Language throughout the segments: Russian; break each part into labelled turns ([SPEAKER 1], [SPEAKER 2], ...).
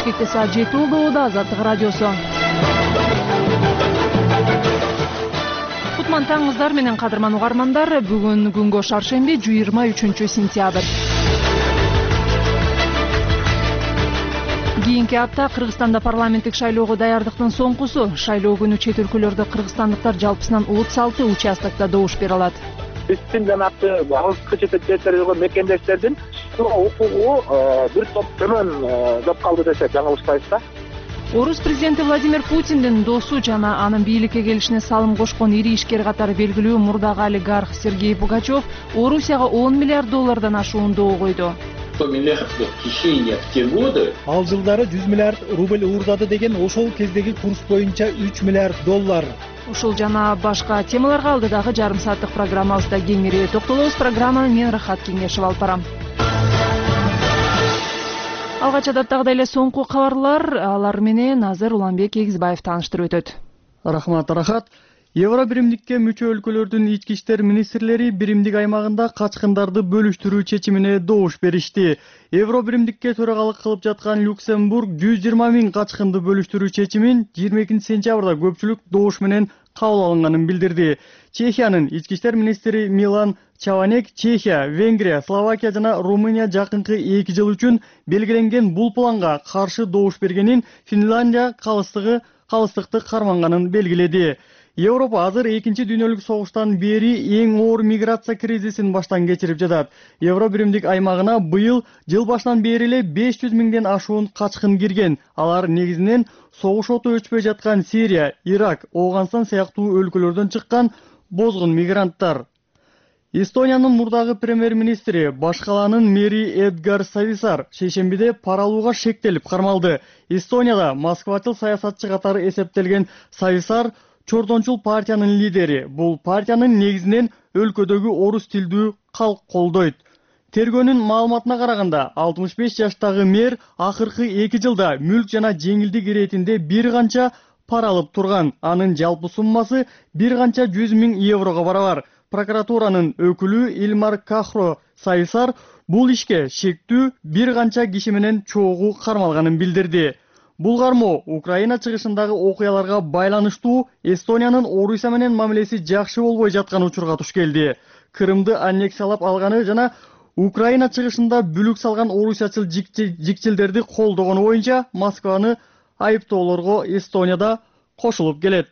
[SPEAKER 1] Бишкекте саат 7 болду. Азаттык радиосу. Кутман таңыңыздар менен кадырман угармандар. Бүгүн күнгө шаршемби 23-сентябрь. Кийинки апта Кыргызстанда парламенттик шайлоого даярдыктын соңкусу. Шайлоо күнү чет өлкөлөрдө кыргызстандыктар жалпысынан 36 участокто добуш бере алат.
[SPEAKER 2] Биздин жанагы алыскы чет мекендештердин укугу бир топ төмөн деп калды десек жаңылышпайбыз да.
[SPEAKER 1] Орус президенти Владимир Путиндин досу жана анын бийликке келишине салым кошкон ири ишкер катары белгилүү мурдагы олигарх Сергей Пугачев Орусияга 10 миллиард доллардан ашуунду койду.
[SPEAKER 3] 100 миллиардов хищения в те годы.
[SPEAKER 4] Ал жылдары 100 миллиард рубль уурдады деген ошол кездеги курс боюнча 3 миллиард доллар.
[SPEAKER 1] Ушул жана башка темаларга алдыдагы жарым сааттык программабызда кеңири токтолобуз. Программаны мен Рахат Кеңешев алып барам. Алгач адаттагыдай эле соңку кабарлар, алар менен азыр Уланбек Эгизбаев тааныштырып өтөт.
[SPEAKER 5] Рахмат, Рахат. Евробиримдикке мүчө өлкөлөрдүн ички иштер министрлери биримдик аймагында качкындарды бөлүштүрүү чечимине добуш беришти. Евробиримдикке төрагалык кылып жаткан Люксембург 120 000 качкынды бөлүштүрүү чечимин 22-сентябрда көпчүлүк добуш менен кабыл алынганын билдирди. Чехиянын ички иштер министри Милан Чаванек Чехия, Венгрия, Словакия жана Румыния жакынкы 2 жыл үчүн белгиленген бул планга каршы добуш бергенин, Финляндия калыстыкты карманганын белгиледи. Европа азыр 2-чи дүйнөлүк согуштан бери эң оор миграция кризисин баштан кечирип жатат. Евробиримдик аймагына быйыл жыл башынан бери эле 500 000ден ашуун качкын кирген. Алар негизинен согуш оту өчпөй жаткан Сирия, Ирак, Ооганстан сыяктуу өлкөлөрдөн чыккан бозгун мигранттар. Эстониянын мурдагы премьер-министри, баш каланын мэри Эдгар Сависар шейшембиде пара алууга шектелип кармалды. Эстонияда Москвачыл саясатчы катары эсептелген Сависар Чордончул партиянын лидери. Бул партиянын негизинен өлкөдөгү орус тилдүү калк колдойт. Тергөөнүн маалыматына караганда 65 жаштагы мэр акыркы 2 жылда мүлк жана жеңилдик иретинде бир канча пара алып турган. Анын жалпы суммасы бир канча 100 000 еврого барабар. Прокуратуранын өкүлү Илмар Кахро Сависар бул ишке шектүү бир канча киши менен чогуу кармалганын билдирди. Бул кармоо Украина чыгышындагы окуяларга байланыштуу Эстониянын Орусия менен мамилеси жакшы болбой жаткан учурга туш келди. Крымды аннексиялап алганы жана Украина чыгышында бүлүк салган орусиячыл жикчилдерди колдогону боюнча Москваны айыптоолорго Эстонияда кошулуп келет.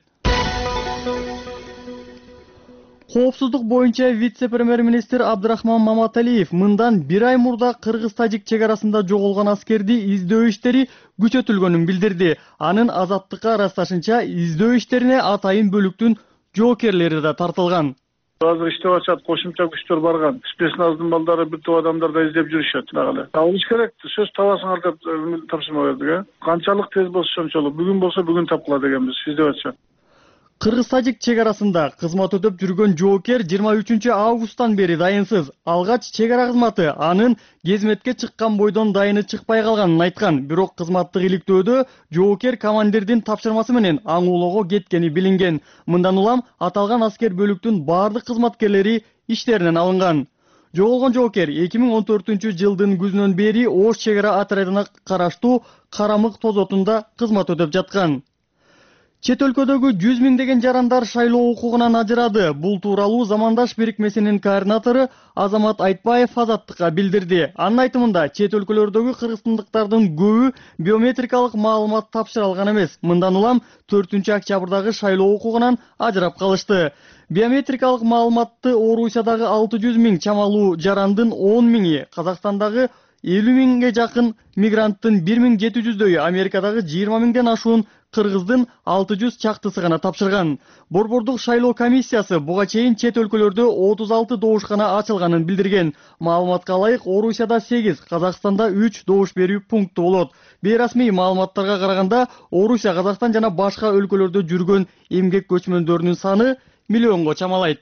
[SPEAKER 5] Коопсуздук боюнча вице-премьер-министр Абдрахман Маматалиев мындан бир ай мурда Кыргыз-Тажик чек арасында жоголгон аскерди издөө иштери күчөтүлгөнүн билдирди. Анын Азаттыкка ырасташынча издөө иштерине атайын бөлүктүн жоокерлери да тартылган.
[SPEAKER 6] Азыр иштеп атышат, кошумча күчтөр барган. Спецназдын балдары бир топ адамдар да издеп жүрүшөт. Табылыш керек, сөз табасыңар деп тапшырма бердик. Канчалык тез болсо ошончолук. Бүгүн болсо бүгүн тапкыла дегенбиз. Издеп атышат.
[SPEAKER 5] Кыргыз-Тажик чек арасында кызмат өтөп жүргөн жоокер 23 августтан бери дайынсыз. Алгач чек ара кызматы анын кезметке чыккан бойдон дайыны чыкпай калганын айткан. Бирок кызматтык иликтөөдө жоокер командирдин тапшырмасы менен аңуулоого кеткени билинген. Мындан улам аталган аскер бөлүктүн бардык кызматкерлери иштеринен алынган. Жоголгон жоокер 2014 жылдын күзүнөн бери Ош чек ара отрядына караштуу Карамык тозотунда кызмат өтөп жаткан. Чет өлкөдөгү 100 000 жарандар шайлоо укугунан ажырады. Бул тууралуу Замандаш бирикмесинин координатору Азамат Айтбаев Азаттыкка билдирди. Анын айтымында чет өлкөлөрдөгү кыргызстандыктардын көбү биометрикалык маалымат тапшыра алган эмес. Мындан улам 4-октябрдагы шайлоо укугунан ажырап калышты. Биометрикалык маалыматты Орусиядагы 600 000 чамалуу жарандын 10 000, Казакстандагы 50 000ге жакын мигранттын 1700дөйү, Америкадагы 20 000ден ашуун кыргыздын 600 чактысы гана тапшырган. Борбордук шайлоо комиссиясы буга чейин чет өлкөлөрдө 36 добушкана ачылганын билдирген. Маалыматка ылайык Орусияда 8, Казакстанда 3 добуш берүү пункту болот. Бейрасмий маалыматтарга караганда Орусия, Казакстан жана башка өлкөлөрдө жүргөн эмгек көчмөндөрүнүн саны миллионго чамалайт.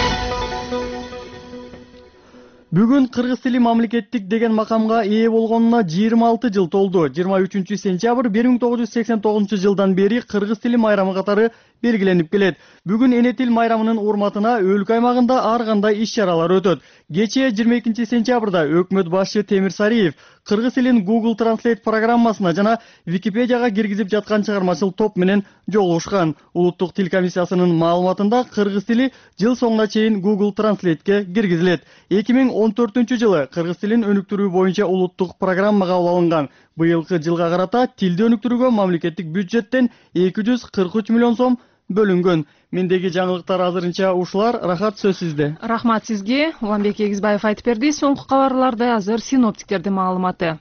[SPEAKER 5] Бүгүн кыргыз тили мамлекеттик деген макамга ээ болгонуна 26 жыл толду. 23 сентябрь 1989 жылдан бери кыргыз тили майрамы катары белгиленип келет. Бүгүн Эне тил майрамынын урматына өлкө аймагында ар кандай иш-чаралар өтөт. Кечээ 22-сентябрда өкмөт башчы Темир Сариев кыргыз тилин Google Translate программасына жана Википедияга киргизип жаткан чыгармачыл топ менен жолугушкан. Улуттук тил комиссиясынын маалыматында кыргыз тили жыл соңуна чейин Google Translate'ке киргизилет. 2014-жылы кыргыз тилин өнүктүрүү боюнча улуттук программа кабыл алынган. Быйылкы жылга карата тилди өнүктүрүүгө мамлекеттик бюджеттен 243 миллион сом бөлүнгөн. Мендеги жаңылыктар азырынча ушулар. Рахат, сөз сизде.
[SPEAKER 1] Рахмат сизге. Уланбек Эгизбаев айтып берди. Соңку кабарларда азыр синоптиктердин маалыматы.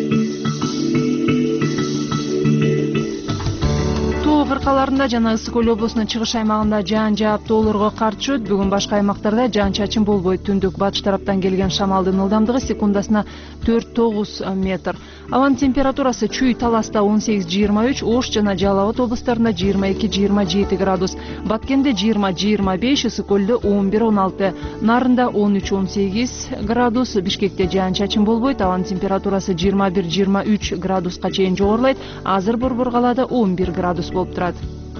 [SPEAKER 1] Тоо кыркаларында жана Ысык Көл облусунун чыгыш аймагында жаан жаап тоолорго кар түшөт. Бүгүн башка аймактарда жаан-чачын болбойт. Түндүк батыш тараптан келген шамалдын ылдамдыгы секундасына 4-9 метр. Абанын температурасы Чүй Таласта 18-23, Ош жана Жалал Абад облустарында 22-27 градус, Баткенде 20-25, Ысык Көлдө 11-16, Нарында 13-18 градус, Бишкекте жаан-чачын болбойт. Абанын температурасы 21-23 градуска чейин жогорулайт. Азыр Борбор калаада 11 градус болуп турат.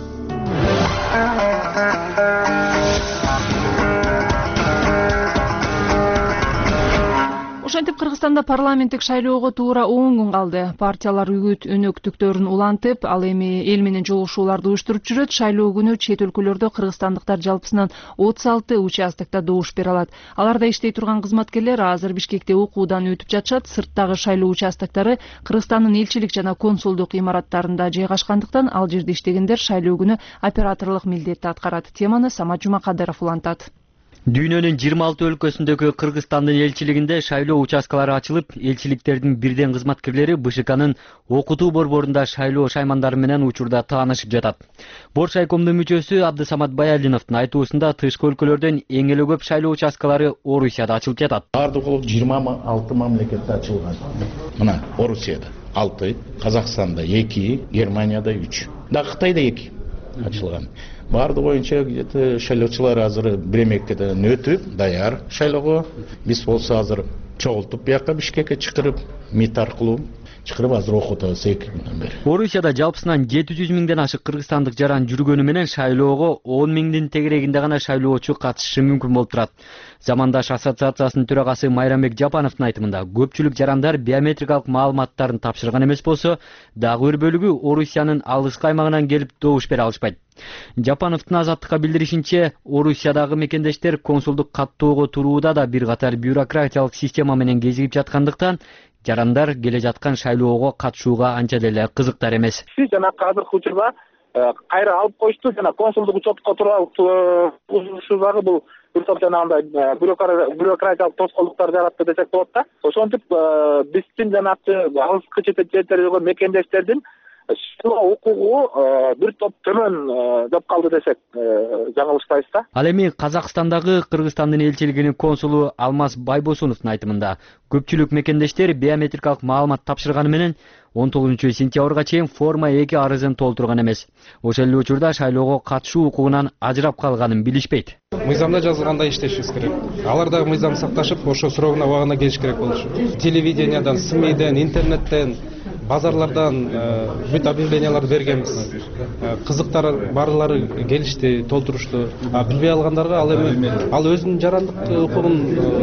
[SPEAKER 1] Ошентип Кыргызстанда парламенттик шайлоого туура 10 күн калды. Партиялар үгүт өнөктүктөрүн улантып, ал эми эл менен жолугушууларды уюштуруп жүрөт. Шайлоо күнү чет өлкөлөрдө кыргызстандыктар жалпысынан 36 участокто добуш бере алат. Аларда иштей турган кызматкерлер азыр Бишкекте окуудан өтүп жатышат. Сырттагы шайлоо участоктору Кыргызстандын элчилик жана консулдук имараттарында жайгашкандыктан ал жерде иштегендер шайлоо күнү операторлук милдетти аткарат. Теманы Самат Жумакадыров улантат.
[SPEAKER 7] Дүйнөнүн 26 өлкөсүндөгү Кыргызстандын элчилигинде шайлоо участкалары ачылып, элчиликтердин бирден кызматкерлери БШКнын окутуу борборунда шайлоо шаймандары менен учурда таанышып жатат. Боршайкомдун мүчөсү Абдысамат Баялиновдун айтуусунда тышкы өлкөлөрдөн эң эле көп шайлоо участкалары Орусияда ачылып жатат.
[SPEAKER 8] Бардык 26 мамлекетте ачылган. Мына Орусияда 6, Казакстанда 2, Германияда 3, да Кытайда 2 ачылган. Барды боюнча шайлоочулар азыр Бремеккеден өтүп, даяр шайлоого. Биз болсо азыр чогултуп бияка Бишкекке чакырып, МИД аркылуу чакырып азыр окутабыз 2 күндөн бери.
[SPEAKER 7] Орусияда жалпысынан 700 миңден ашык кыргызстандык жаран жүргөнү менен шайлоого 10 миңдин тегерегинде гана шайлоочу катышышы мүмкүн болуп турат. Замандаш ассоциациясынын төрагасы Майрамбек Жапановдун айтымында көпчүлүк жарандар биометрикалык маалыматтарын тапшырган эмес болсо, дагы бир бөлүгү Орусиянын алыскы аймагынан келип добуш бере алышпайт. Жапановдун Азаттыкка билдиришинче, Орусиядагы мекендештер консулдук каттоого турууда да бир катар бюрократиялык система менен кезигип жаткандыктан, жарандар келе жаткан шайлоого катышууга анча деле кызыктар эмес.
[SPEAKER 2] Жана азыркы учурда кайра алып коюшту жана консулдук учетко турушуугу бул бир топ жанагындай бюрократиялык тоскоолдуктар жаратты десек болот да. Ошентип биздин жанагы алыскы четтердеги мекендештердин окуугу бир топ төмөн деп калды десек жаңылышпайбыз да.
[SPEAKER 7] Ал эми Казакстандагы Кыргызстандын элчилигинин консулу Алмаз Байбосуновдун айтымында көпчүлүк мекендештер биометрикалык маалымат тапшырганы менен 19 сентябрга чейин форма 2 арызын толтурган эмес. Ошол эле учурда шайлоого катышуу укугунан ажырап калганын билишпейт.
[SPEAKER 9] Мыйзамда жазылгандай иштешибиз керек. Алар дагы мыйзам сакташып, ошо срогуна убагында келиш керек болушу. Телевидениядан, СМИден, интернеттен, базарлардан бүт объявленияларды бергенбиз. Кызыктар барлары келишти, толтурушту. Билбей алгандарга ал эми ал өзүнүн жарандык укугун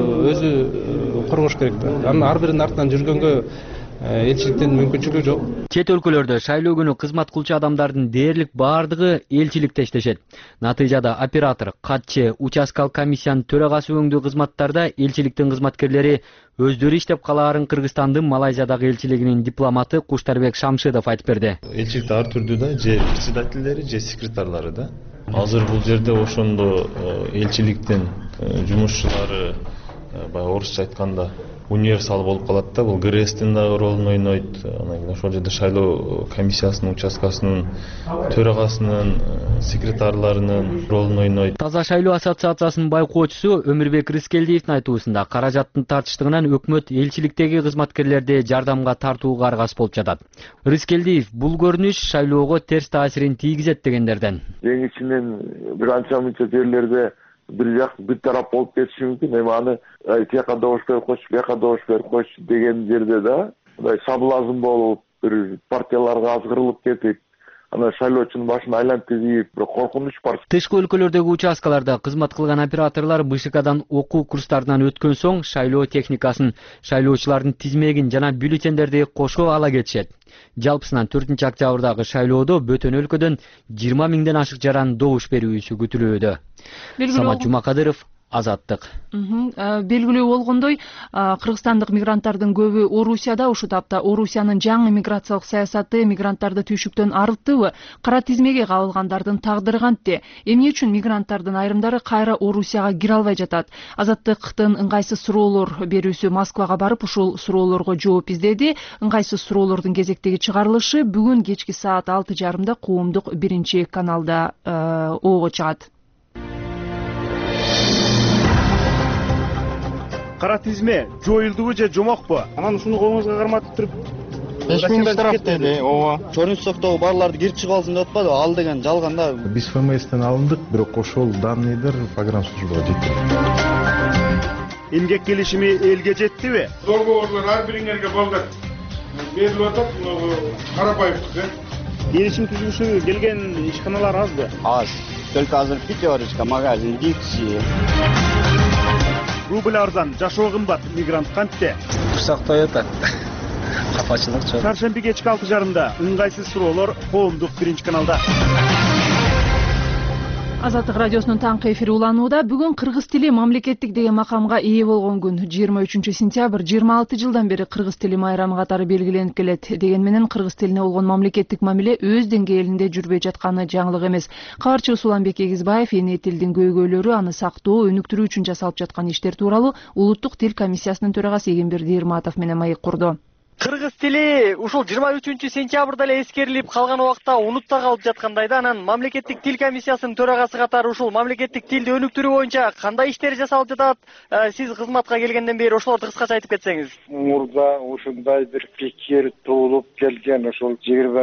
[SPEAKER 9] өзү коргош керек да. Анын ар биринин артынан жүргөнгө элчиликтин мүмкүнчүлүгү жок.
[SPEAKER 7] Чет өлкөлөрдө шайлоо күнү кызмат кылчу адамдардын дээрлик бардыгы элчиликте иштешет. Натыйжада оператор, катчы, участкалык комиссиянын төрагасы өңдүү кызматтарда элчиликтин кызматкерлери өздөрү иштеп калаарын Кыргызстандын Малайзиядагы элчилигинин дипломаты Куштарбек Шамшидов айтып берди.
[SPEAKER 10] Элчиликте ар түрдүү да, же председательдери, же секретарлары да. Азыр бул жерде ошондо элчиликтин жумушчулары баягы орусча айтканда универсал болуп калат да, бул ГРСтин дагы ролун ойнойт. Анан кийин ошол жерде шайлоо комиссиясынын участкасынын төрагасынын, секретарларынын ролун ойнойт.
[SPEAKER 7] Таза шайлоо ассоциациясынын байкоочусу Өмүрбек Рыскелдиевдин айтуусунда каражаттын тартыштыгынан өкмөт элчиликтеги кызматкерлерди жардамга тартууга аргасыз болуп жатат. Рыскелдиев бул көрүнүш шайлоого терс таасирин тийгизет дегендерден.
[SPEAKER 11] Эң ичинен бир анча мынча жерлерде бир тарап болуп кетиши мүмкүн. Эми аны тияка добуш берип койчу, бияка добуш берип койчу деген жерде да мындай соблазн болуп, бир партияларга азгырылып кетип, ана шайлоочунун башын айлантып бир коркунуч бар.
[SPEAKER 7] Тышкы өлкөлөрдөгү участкаларда кызмат кылган операторлор БШКдан окуу курстарынан өткөн соң шайлоо техникасын, шайлоочулардын тизмегин жана бюллетендерди кошо ала кетишет. Жалпысынан 4-октябрдагы шайлоодо бөтөн өлкөдөн 20 миңден ашык жаран добуш берүүсү күтүлүүдө. Самат Жумакадыров, Азаттык.
[SPEAKER 1] Белгилүү болгондой, кыргызстандык мигранттардын көбү Орусияда. Ушул тапта Орусиянын жаңы миграциялык саясаты мигранттарды түйшүктөн арылттыбы, кара тизмеге кабылгандардын тагдыры кантте? Эмне үчүн мигранттардын айрымдары кайра Орусияга кире албай жатат? Азаттыктын ыңгайсыз суроолор берүүсү Москвага барып, ушул суроолорго жооп издеди. Ыңгайсыз суроолордун кезектеги чыгарылышы бүгүн кечки саат 6:30 Коомдук 1-каналда ого чыгат.
[SPEAKER 12] Кара тизме жоюлдубу же жомокпу?
[SPEAKER 13] Анан ушуну колуңузга карматып туруп
[SPEAKER 12] 5 миң штраф
[SPEAKER 13] деди. Ооба. Чорнцовдогу барларды кирип чыгып алсын деп атпады. Ал деген жалган да.
[SPEAKER 14] Биз ФМСтен алындык, бирок ошол данныйдыр погранслужбага жетти.
[SPEAKER 12] Эмгек келишими элге жеттиби?
[SPEAKER 6] Долбоорлор ар бириңерге болду. Берилип атат, карабаевдик.
[SPEAKER 12] Келишим түзүүсү келген ишканалар азбы?
[SPEAKER 13] Аз. Только азыр пятерочка, магазин, Дикси.
[SPEAKER 12] Рубль арзан, жашоо кымбат, мигрант кантте?
[SPEAKER 13] Курсактай атат. Капачылык чок.
[SPEAKER 12] Чаршемби кечки 6:30 ыңгайсыз суроолор Коомдук 1-каналда.
[SPEAKER 1] Азаттык радиосунун таңкы эфири уланууда. Бүгүн кыргыз тили мамлекеттик деген макамга ээ болгон күн. 23-сентябрь 26 жылдан бери кыргыз тили майрамы катары белгиленип келет. Деген менен кыргыз тилине болгон мамлекеттик мамиле өз деңгээлинде жүрбөй жатканы жаңылык эмес. Кабарчыбыз Уланбек Эгизбаев эне тилдин көйгөйлөрү, аны сактоо, өнүктүрүү үчүн жасалып жаткан иштер тууралуу Улуттук тил комиссиясынын төрагасы Эгембер Дирматов менен маек курду.
[SPEAKER 15] Кыргыз тили ушул 23-сентябрда эле эскерилип калган убакта унутта калып жаткандай да. Анан мамлекеттик тил комиссиясынын төрагасы катары ушул мамлекеттик тилди өнүктүрүү боюнча кандай иштер жасалып жатат? Сиз кызматка келгенден бери ошолорду кыскача айтып кетсеңиз.
[SPEAKER 16] Мурда ушундай бир пикир туулуп келген. Ошол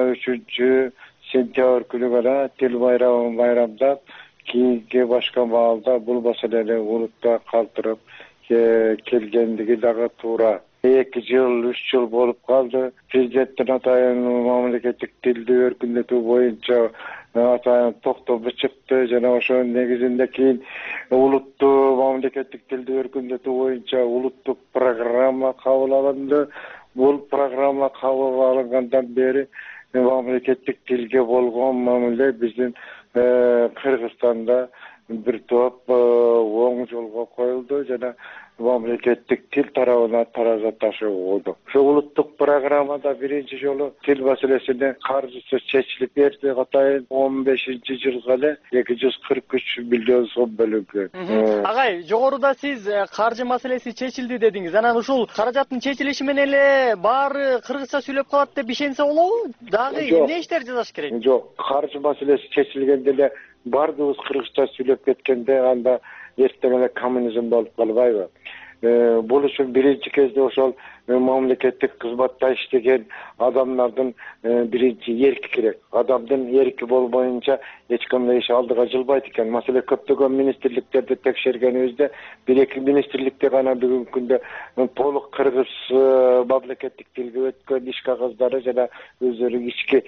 [SPEAKER 16] 23-сентябрь күнү гана тил майрамын майрамдап, кийинки башка маалда бул маселени унутта калтырып келгендиги дагы туура. 2 жыл, 3 жыл болуп калды. Президенттин атайын мамлекеттик тилди өркүндөтүү боюнча атайын токтому чыкты жана ошонун негизинде кийин улуттуу мамлекеттик тилди өркүндөтүү боюнча улуттук программа кабыл алынды. Бул программа кабыл алынгандан бери мамлекеттик тилге болгон мамиле биздин Кыргызстанда бир топ оң жолго коюлду жана мамлекеттик тил тарабына тараза ташып болду. Ошол улуттук программада биринчи жолу тил маселесине каржысы чечилип берди. Атайын 15-жылга эле 243 миллион сом бөлүнгөн.
[SPEAKER 15] Агай, жогоруда сиз каржы маселеси чечилди дедиңиз. Анан ушул каражаттын чечилиши менен эле баары кыргызча сүйлөп калат деп ишенсе болобу? Дагы эмне иштер жасаш керек?
[SPEAKER 16] Жок, каржы маселеси чечилгенде эле бардыгыбыз кыргызча сүйлөп кеткенде анда эртең эле коммунизм болуп калбайбы? Бул үчүн биринчи кезде ошол мамлекеттик кызматта иштеген адамдардын биринчи эрки керек. Адамдын эрки болбоюнча эч кандай иш алдыга жылбайт экен. Маселе көптөгөн министрликтерди текшергенибизде 1-2 министрликте гана бүгүнкү күндө толук кыргыз мамлекеттик тилге өткөн иш кагаздары жана өздөрүнүн ички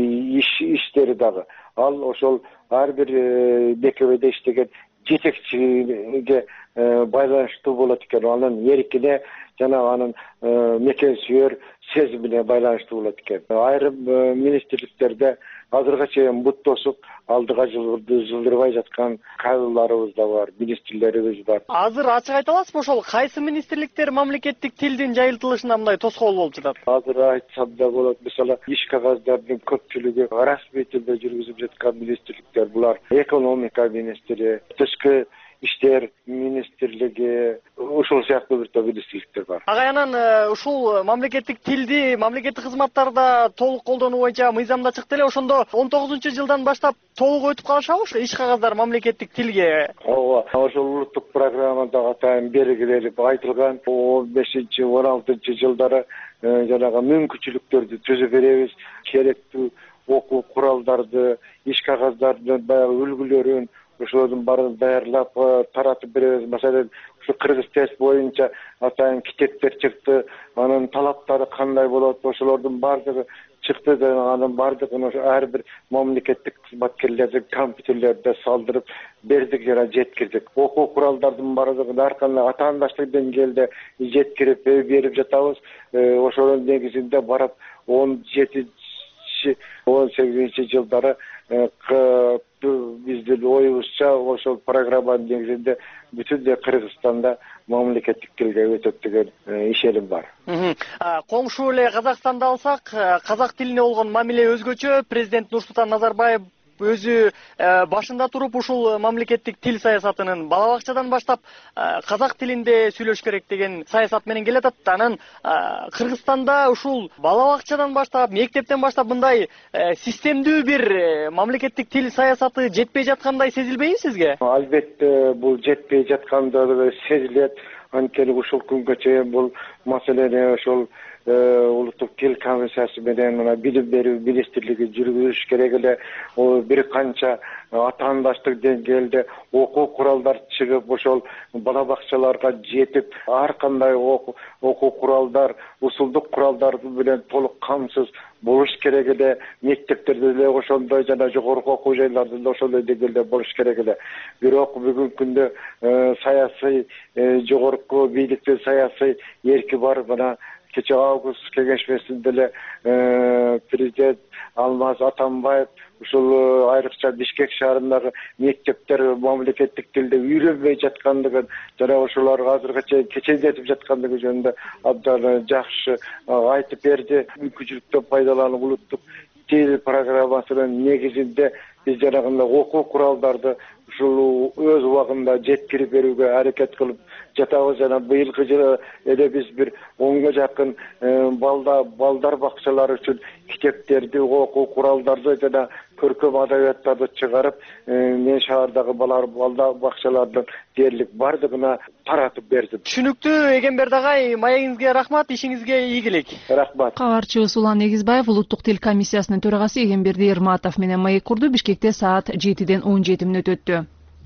[SPEAKER 16] иштери дагы. Ал ошол ар бир мекемеде иштеген жетекчиге байланыштуу болот экен. Анын эркине жана анын мекен сүйөр сезимине байланыштуу болот экен. Айрым министрликтерде азыркыга чейин бут тосуп алдыга жылдырбай жаткан кадрларыбыз да бар, министрлерибиз бар.
[SPEAKER 15] Азыр ачык айта аласызбы, ошол кайсы министрликтер мамлекеттик тилдин жайылтылышына мындай тоскоол болуп жатат?
[SPEAKER 16] Азыр айтсам да болот. Мисалы, иш кагаздардын көпчүлүгү расмий тилде жүргүзүп жаткан министрликтер булар. Экономика министри, тышкы иштер министрлиги, ушул сыяктуу бир топ министрликтер бар.
[SPEAKER 15] Агай, анан ушул мамлекеттик тилди мамлекеттик кызматтарда толук колдонуу боюнча мыйзамда чыкты эле. Ошондо 19-жылдан баштап толук өтүп калышабы ушу иш кагаздары мамлекеттик тилге?
[SPEAKER 16] Ооба, ошол улуттук программада атайын белгиленип айтылган 15-16 жылдары жанагы мүмкүнчүлүктөрдү түзүп беребиз, керектүү окуу куралдарды, иш кагаздардын баягы үлгүлөрүн ошолордун баарын даярлап таратып беребиз. Маселен, ушу кыргыз тест боюнча атайын китептер чыкты. Анын талаптары кандай болот, ошолордун баардыгы çıktı da anın bardığını her bir memleketlik hizmetkerlerden kompüterlerde saldırıp berdik yere jetkirdik. Oku kurallardan bardığını arkanına vatandaşlık dengelde jetkirip berip jatabız. Oşonun negizinde barıp 18 жылдары биздин оюбузча ошол программанын негизинде бүтүндөй Кыргызстанда мамлекеттик тилге өтөт деген ишеним бар.
[SPEAKER 15] Коңшу эле Казакстанды алсак, казак тилине болгон мамиле өзгөчө. Президент Нурсултан Назарбаев өзү башында туруп ушул мамлекеттик тил саясатынын бала бакчадан баштап казак тилинде сүйлөш керек деген саясат менен келатат. Анан Кыргызстанда ушул бала бакчадан баштап, мектептен баштап мындай системдүү бир мамлекеттик тил саясаты жетпей жаткандай сезилбейби сизге?
[SPEAKER 16] Албетте бул жетпей жаткандыгы сезилет. Анткени ушул күнгө чейин бул маселени ошол улуттук тил комиссиясы менен мына билим берүү министрлиги жүргүзүш керек эле. Бир канча атаандаштык деңгээлде окуу куралдар чыгып ошол бала бакчаларга жетип, ар кандай окуу куралдар, усулдук куралдар менен толук камсыз болуш керек эле. Мектептерде деле ошондой жана жогорку окуу жайларда да ошондой деңгээлде болуш керек эле. Бирок бүгүнкү күндө саясий жогорку бийликтин саясий эрки бар. Мына кече август кеңешмесинде эле президент Алмаз Атамбаев ушул айрыкча Бишкек шаарындагы мектептер мамлекеттик тилде үйрөнбөй жаткандыгын жана ошолорго азыркыга чейин кечендетип жаткандыгы жөнүндө абдан жакшы айтып берди. Мүмкүнчүлүктөн пайдаланып улуттук тил программасынын негизинде биз жанагындай окуу куралдарды ушул өз убагында жеткирип берүүгө аракет кылып жатабыз. Жана быйылкы жылы эле биз бир 10га жакын балдар бакчалары үчүн китептерди, окуу куралдарды жана көркөм адабияттарды чыгарып, мен шаардагы балдар бакчаларынын дээрлик бардыгына таратып бердим.
[SPEAKER 15] Түшүнүктүү Эгемберди агай, маегиңизге рахмат, ишиңизге ийгилик.
[SPEAKER 16] Рахмат.
[SPEAKER 1] Кабарчыбыз Улан Эгизбаев улуттук тил комиссиясынын төрагасы Эгемберди Эрматов менен маек курду. Бишкекте саат 7-ден 17 мүнөт өттү.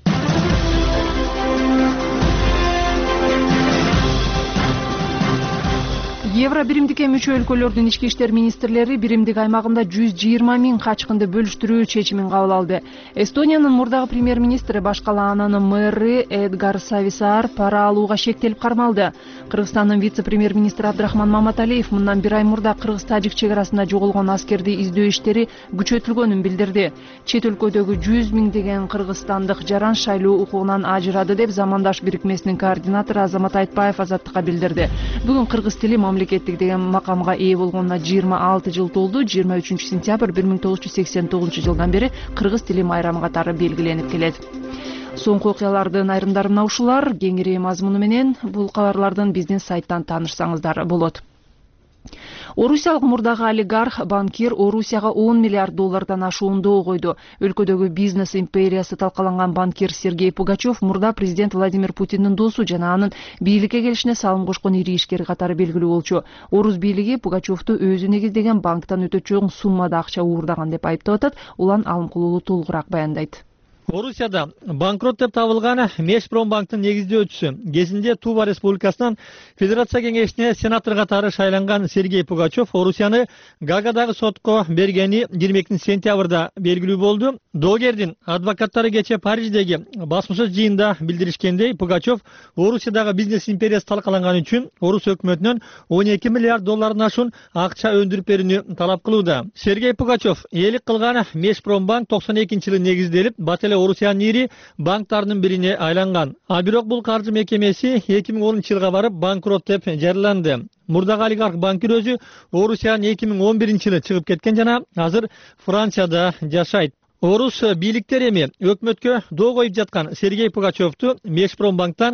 [SPEAKER 1] Евро биримдикке мүчө өлкөлөрдүн ички иштер министрлери биримдик аймагында 120 000 качкынды бөлүштүрүү чечимин кабыл алды. Эстониянын мурдагы премьер-министри баш калаанын мэры Эдгар Сависаар пара алууга шектелип кармалды. Кыргызстандын вице-премьер-министри Абдрахман Маматалиев мындан бир ай мурда кыргыз-тажик чек арасында жоголгон аскерди издөө иштери күчөтүлгөнүн билдирди. Чет өлкөдөгү 100 000 кыргызстандык жаран шайлоо укугунан ажырады деп Замандаш бирикмесинин координатору Азамат Айтбаев Азаттыкка билдирди. Бүгүн кыргыз тили мамлекеттик деген макамга ээ болгонуна 26 жыл толду. 23 сентябрь 1989 жылдан бери кыргыз тили майрамы катары белгиленип келет. Соңку окуялардын айрымдары мына ушулар. Кеңири мазмуну менен бул кабарлардын биздин сайттан таанышсаңыздар болот. Орусиялык мурдагы олигарх банкир Орусияга 10 миллиард доллардан ашуунду койду. Өлкөдөгү бизнес империясы талкаланган банкир Сергей Пугачев мурда президент Владимир Путиндин досу жана анын бийликке келишине салым кошкон ири ишкер катары белгилүү болчу. Орус бийлиги Пугачевду өзү негиздеген банктан өтө чоң суммада акча уурдаган деп айыптап атат. Улан Алымкулуулу толугураак баяндайт.
[SPEAKER 5] Орусияда банкрот деп табылган Межпромбанктын негиздөөчүсү кезинде Тува республикасынан Федерация кеңешине сенатор катары шайланган Сергей Пугачев Орусияны Гаагадагы сотко бергени 22 сентябрда белгилүү болду. Доогердин адвокаттары кече Париждеги басмашык жыйында билдиришкендей, Пугачев Орусиядагы бизнес империясы талкаланган үчүн Орус өкмөтүнөн 12 миллиард доллардан ашуун акча өндүрүп берүүнү талап кылууда. Сергей Пугачев ээлик кылган Межпромбанк 92-жылы негизделип, Бателе Орусиянын ири банктарынын бирине айланган. Ал бирок бул каржы мекемеси 2010-жылга барып банкрот деп жарыяланды. Мурдагы олигарх банкир өзү Орусиянын 2011-жылы чыгып кеткен жана азыр Францияда жашайт. Орус бийликтери эми өкмөткө доо коюп жаткан Сергей Пугачевду Межпромбанктан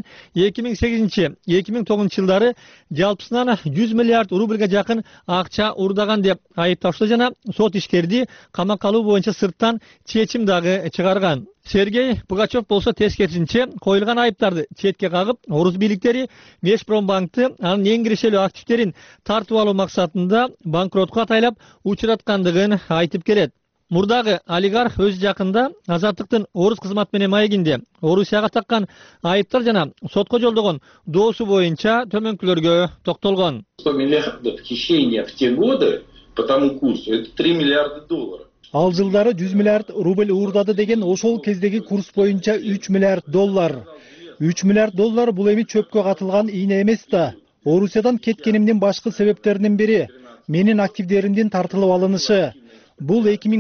[SPEAKER 5] 2008-2009 жылдары жалпысынан 100 миллиард рубльга жакын акча уурдаган деп айыпташты жана сот ишкерди камакка алуу боюнча сырттан чечим дагы чыгарган. Сергей Пугачев болсо тескерисинче коюлган айыптарды четке кагып, орус бийликтери Межпромбанкты анын эң кирешелүү активдерин тартып алуу максатында банкротко атайлап учураткандыгын айтып келет. Мурдагы олигарх өз жакында Азаттыктын орус кызмат менен маегинде Орусияга таккан айыптар жана сотко жолдогон доосу боюнча төмөнкүлөргө токтолгон.
[SPEAKER 3] 100 миллиардов хищения в те годы по тому курсу. Это 3 миллиарда долларов.
[SPEAKER 4] Ал жылдары 100 миллиард рубль уурдады деген ошол кездеги курс боюнча 3 миллиард доллар. 3 миллиард доллар бул эми чөпкө катылган ийне эмес да. Орусиядан кеткенимдин башкы себептеринин бири менин активдеримдин тартылып алынышы. Бул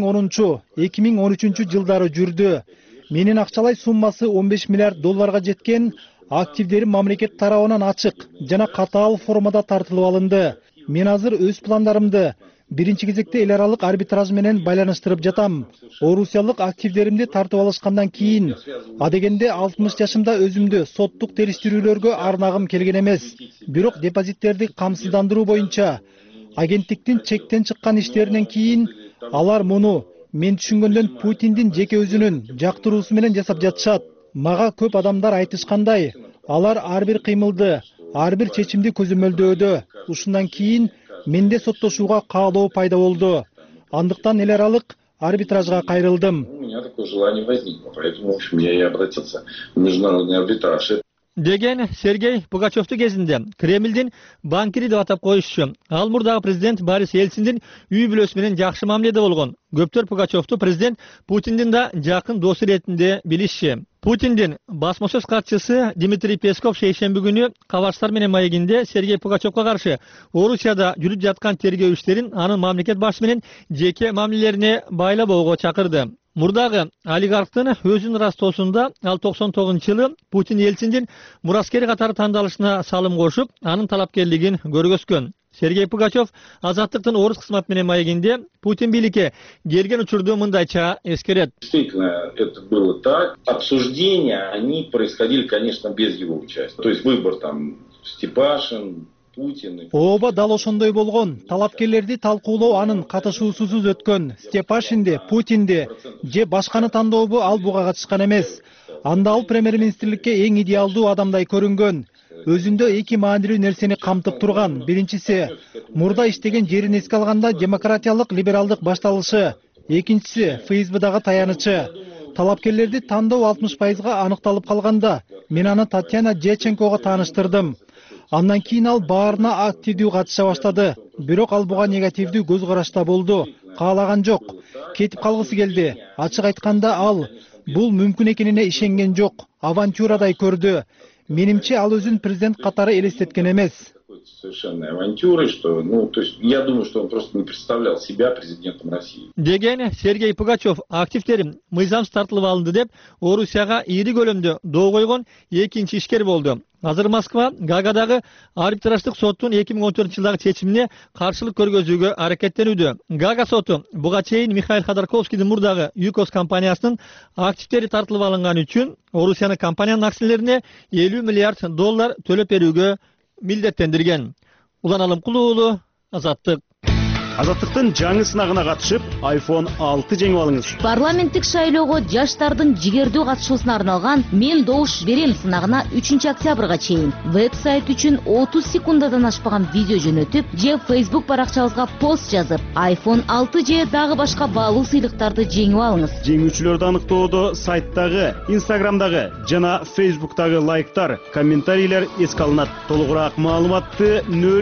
[SPEAKER 4] 2010-2013 жылдары жүрдү. Менин акчалай суммасы 15 миллиард долларга жеткен, активдерим мамлекет тарабынан ачык жана катаал формада тартылып алынды. Мен азыр өз пландарымды биринчи кезекте эл аралык арбитраж менен байланыштырып жатам. Орусиялык активдеримди тартып алышкандан кийин, адегенде 60 жашымда өзүмдү соттук териштирүүлөргө арнагым келген эмес. Бирок депозиттерди камсыздандыруу боюнча агенттиктин чектен чыккан иштеринен кийин алар муну мен түшүнгөндөн Путиндин жеке өзүнүн жактыруусу менен жасап жатышат. Мага көп адамдар айтышкандай, алар ар бир кыймылды, ар бир чечимди көзөмөлдөөдө. Ушундан кийин менде соттошууга каалоо пайда болду. Андыктан эл аралык арбитражга кайрылдым.
[SPEAKER 3] У меня такое желание возникло, поэтому, в общем, я и обратился в международный арбитраж.
[SPEAKER 17] Деген Сергей Пугачевду кезинде Кремлдин банкири деп атап коюшчу. Ал мурдагы президент Борис Ельциндин үй бүлөсү менен жакшы мамиледе болгон. Көптөр Пугачевду президент Путиндин да жакын досу иретинде билишчи. Путиндин басма сөз катчысы Дмитрий Песков шейшемби күнү Кабарстар менен маегинде Сергей Пугачевга каршы Орусияда жүрүп жаткан тергөө иштерин анын мамлекет башчысы менен жеке мамилелерине байлабоого чакырды. Мурдагы олигархтын өзүнүн растоосунда ал 99-жылы Путин Ельциндин мураскери катары тандалышына салым кошуп, анын талапкерлигин көргөзгөн. Сергей Пугачев Азаттыктын орус кызматы менен маегинде Путин бийликке келген учурду мындайча эскерет.
[SPEAKER 3] Действительно, это было так. Обсуждения, они происходили, конечно, без его участия. То есть выбор там Степашин, Путин.
[SPEAKER 4] Ооба дал ошондой болгон. Талапкерлерди талкуулоо анын катышуусусуз өткөн. Степашинди, Путинди же башканы тандообу ал буга катышкан эмес. Анда ал премьер-министрликке эң идеалдуу адамдай көрүнгөн. Өзүндө эки маанилүү нерсени камтып турган. Биринчиси, мурда иштеген жерин эске алганда демократиялык либералдык башталышы. Экинчиси, ФСБдагы таянычы. Талапкерлерди тандоо 60%га аныкталып калганда, мен аны Татьяна Дьяченкого тааныштырдым. Андан кийин ал баарына активдүү катыша баштады. Бирок ал буга негативдүү көз карашта болду. Каалаган жок. Кетип калгысы келди. Ачык айтканда ал бул мүмкүн экенине ишенген жок. Авантюрадай көрдү. Менимче ал өзүн президент катары элестеткен эмес.
[SPEAKER 3] Совершенной авантюрой, что, то есть, я думаю, что он просто не представлял себя президентом России.
[SPEAKER 17] Деген Сергей Пугачев активтерим мыйзамсыз тартылып алынды деп Орусияга ири көлөмдө доо койгон экинчи ишкер болду. Азыр Москва Гаагадагы арбитраждык соттун 2014-жылдагы чечимине каршылык көргөзүүгө аракеттенүүдө. Гаага соту буга чейин Михаил Ходорковскийдин мурдагы ЮКОС компаниясынын активтери тартылып алынган үчүн Орусиянын компаниянын акциялерине 50 миллиард доллар төлөп берүүгө милдеттендирген. Улан Алымкулуу уулу, Азаттык.
[SPEAKER 12] Азаттыктын жаңы сынагына катышып, iPhone 6 жеңип алыңыз.
[SPEAKER 18] Парламенттик шайлоого жаштардын жигердүү катышуусуна арналган Мен добуш берем сынагына 3-октябрга чейин веб-сайт үчүн 30 секундадан ашпаган видео жөнөтүп, же Facebook баракчабызга пост жазып, iPhone 6 же дагы башка баалуу сыйлыктарды жеңип алыңыз.
[SPEAKER 12] Жеңүүчүлөрдү аныктоодо сайттагы, Instagramдагы жана Facebooktагы лайктар, комментарийлер эске алынат. Толугураак маалыматты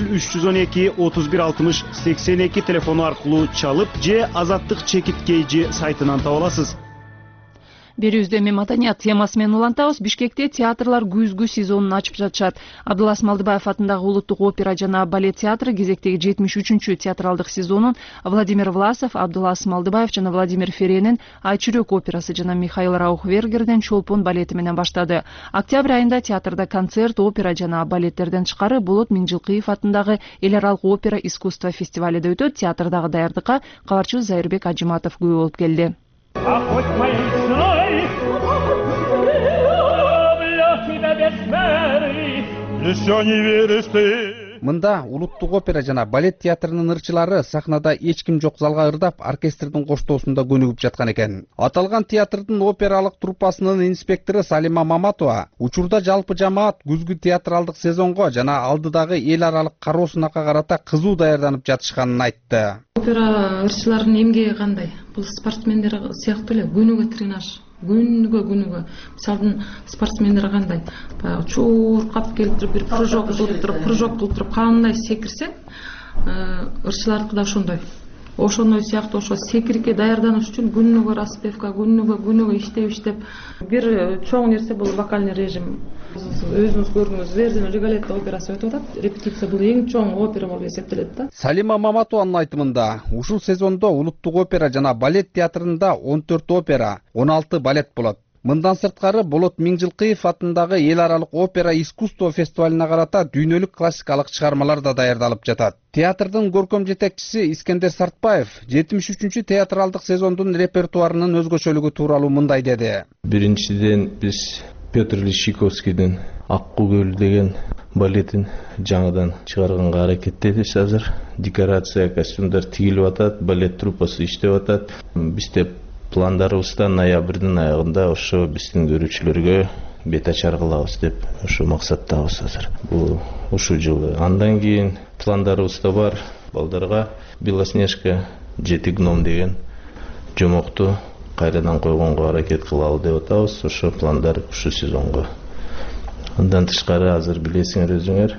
[SPEAKER 12] 0312 31 60 82 телефону аркылуу чалып же Азаттык чекиткейжи сайтынан таба аласыз.
[SPEAKER 1] Берүүбүздө эми маданият темасы менен улантабыз. Бишкекте театрлар күзгү сезонун ачып жатышат. Абдулас Малдыбаев атындагы Улуттук опера жана балет театры кезектеги 73-чү театралдык сезонун Владимир Власов, Абдулас Малдыбаев жана Владимир Ференин Айчүрөк операсы жана Михаил Раухвергерден Чолпон балети менен баштады. Октябрь айында театрда концерт, опера жана балеттерден тышкары Болот Миңжилкыев атындагы эл аралык опера искусство фестивали да өтөт. Театрдагы даярдыкка кабарчыбыз Зайырбек Ажиматов күбө болуп келди.
[SPEAKER 19] Мында Улуттук опера жана балет театрынын ырчылары сахнада эч ким жок залга ырдап, оркестрдин коштоосунда көнүгүп жаткан экен. Аталган театрдын опералык труппасынын инспектору Салима Маматова учурда жалпы жамаат күзгү театралдык сезонго жана алдыдагы эл аралык кароосунакка карата кызуу даярданып жатышканын айтты.
[SPEAKER 20] Опера ырчыларынын эмгеги кандай? Бул спортсмендер сыяктуу эле күнүгө тренаж. Күнүгө мисалы спортсмендер кандай баягы чуркап келип туруп бир прыжок кылып туруп кандай секирсе, ырчылардыкы да ошондой ошондой сыяктуу ошо секирикке даярданыш үчүн күнүгө распевка, күнүгө иштеп бир чоң нерсе бул вокальный режим. Өзүңүз көрдүңүз, Вердинин Риголетто операсы өтүп атат. Репетиция бул эң чоң опера болуп эсептелет да.
[SPEAKER 19] Салима Маматованын айтымында, ушул сезондо Улуттук опера жана балет театрында 14 опера, 16 балет болот. Мындан сырткары Болот Миңжилкыев атындагы эл аралык опера искусство фестивалына карата дүйнөлүк классикалык чыгармалар да даярдалып жатат. Театрдын көркөм жетекчиси Искендер Сартбаев 73-чү театралдык сезондун репертуарынын өзгөчөлүгү тууралуу мындай деди.
[SPEAKER 10] Биринчиден биз Петр Ильич Чайковскийдин Аккуу көл деген балетин жаңыдан чыгарганга аракеттебиз азыр. Декорация, костюмдар тигилип атат, балет труппасы иштеп атат. Бизде пландарыбызда ноябрдын аягында ошо биздин көрүүчүлөргө бет ачар кылабыз деп ошо максаттабыз азыр. Бул ушул жылы. Андан кийин пландарыбызда бар балдарга Белоснежка, Жети гном деген жомокту кайрадан койгонго аракет кылалы деп атабыз. Ошо пландар ушул сезонго. Андан тышкары азыр билесиңер өзүңөр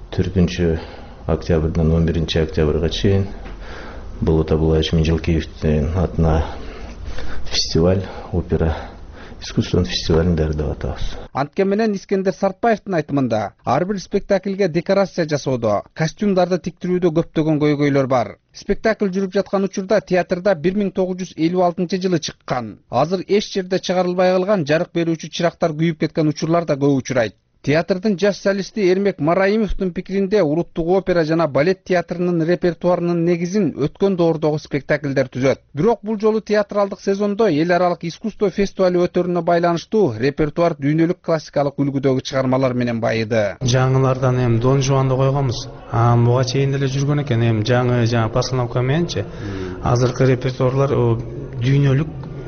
[SPEAKER 10] 4 октябрдан 11 октябрга чейин Болот Абылайевич Миңжилкеевдин атына фестиваль, опера, искусствон фестивалын даярдап атабыз.
[SPEAKER 19] Антке менен Искендер Сартбаевдин айтымында, ар бир спектакльге декорация жасоодо, костюмдарды тиктирүүдө көптөгөн көйгөйлөр бар. Спектакль жүрүп жаткан учурда театрда 1956-жылы чыккан. Азыр эч жерде чыгарылбай калган жарык берүүчү чырактар күйүп кеткен учурлар да көп учурайт. Театрдын жаш солисти Эрмек Мараимовдун пикиринде Улуттук опера жана балет театрынын репертуарынын негизин өткөн доордогу спектакльдер түзөт. Бирок бул жолу театралдык сезондо эл аралык искусство фестивали өтөрүнө байланыштуу репертуар дүйнөлүк классикалык үлгүдөгү чыгармалар менен байыды.
[SPEAKER 21] Жаңылардан эми Дон Жуанды койгонбуз. Буга чейин деле жүргөн экен, эми жаңы постановка мененчи. Азыркы репертуарлар дүйнөлүк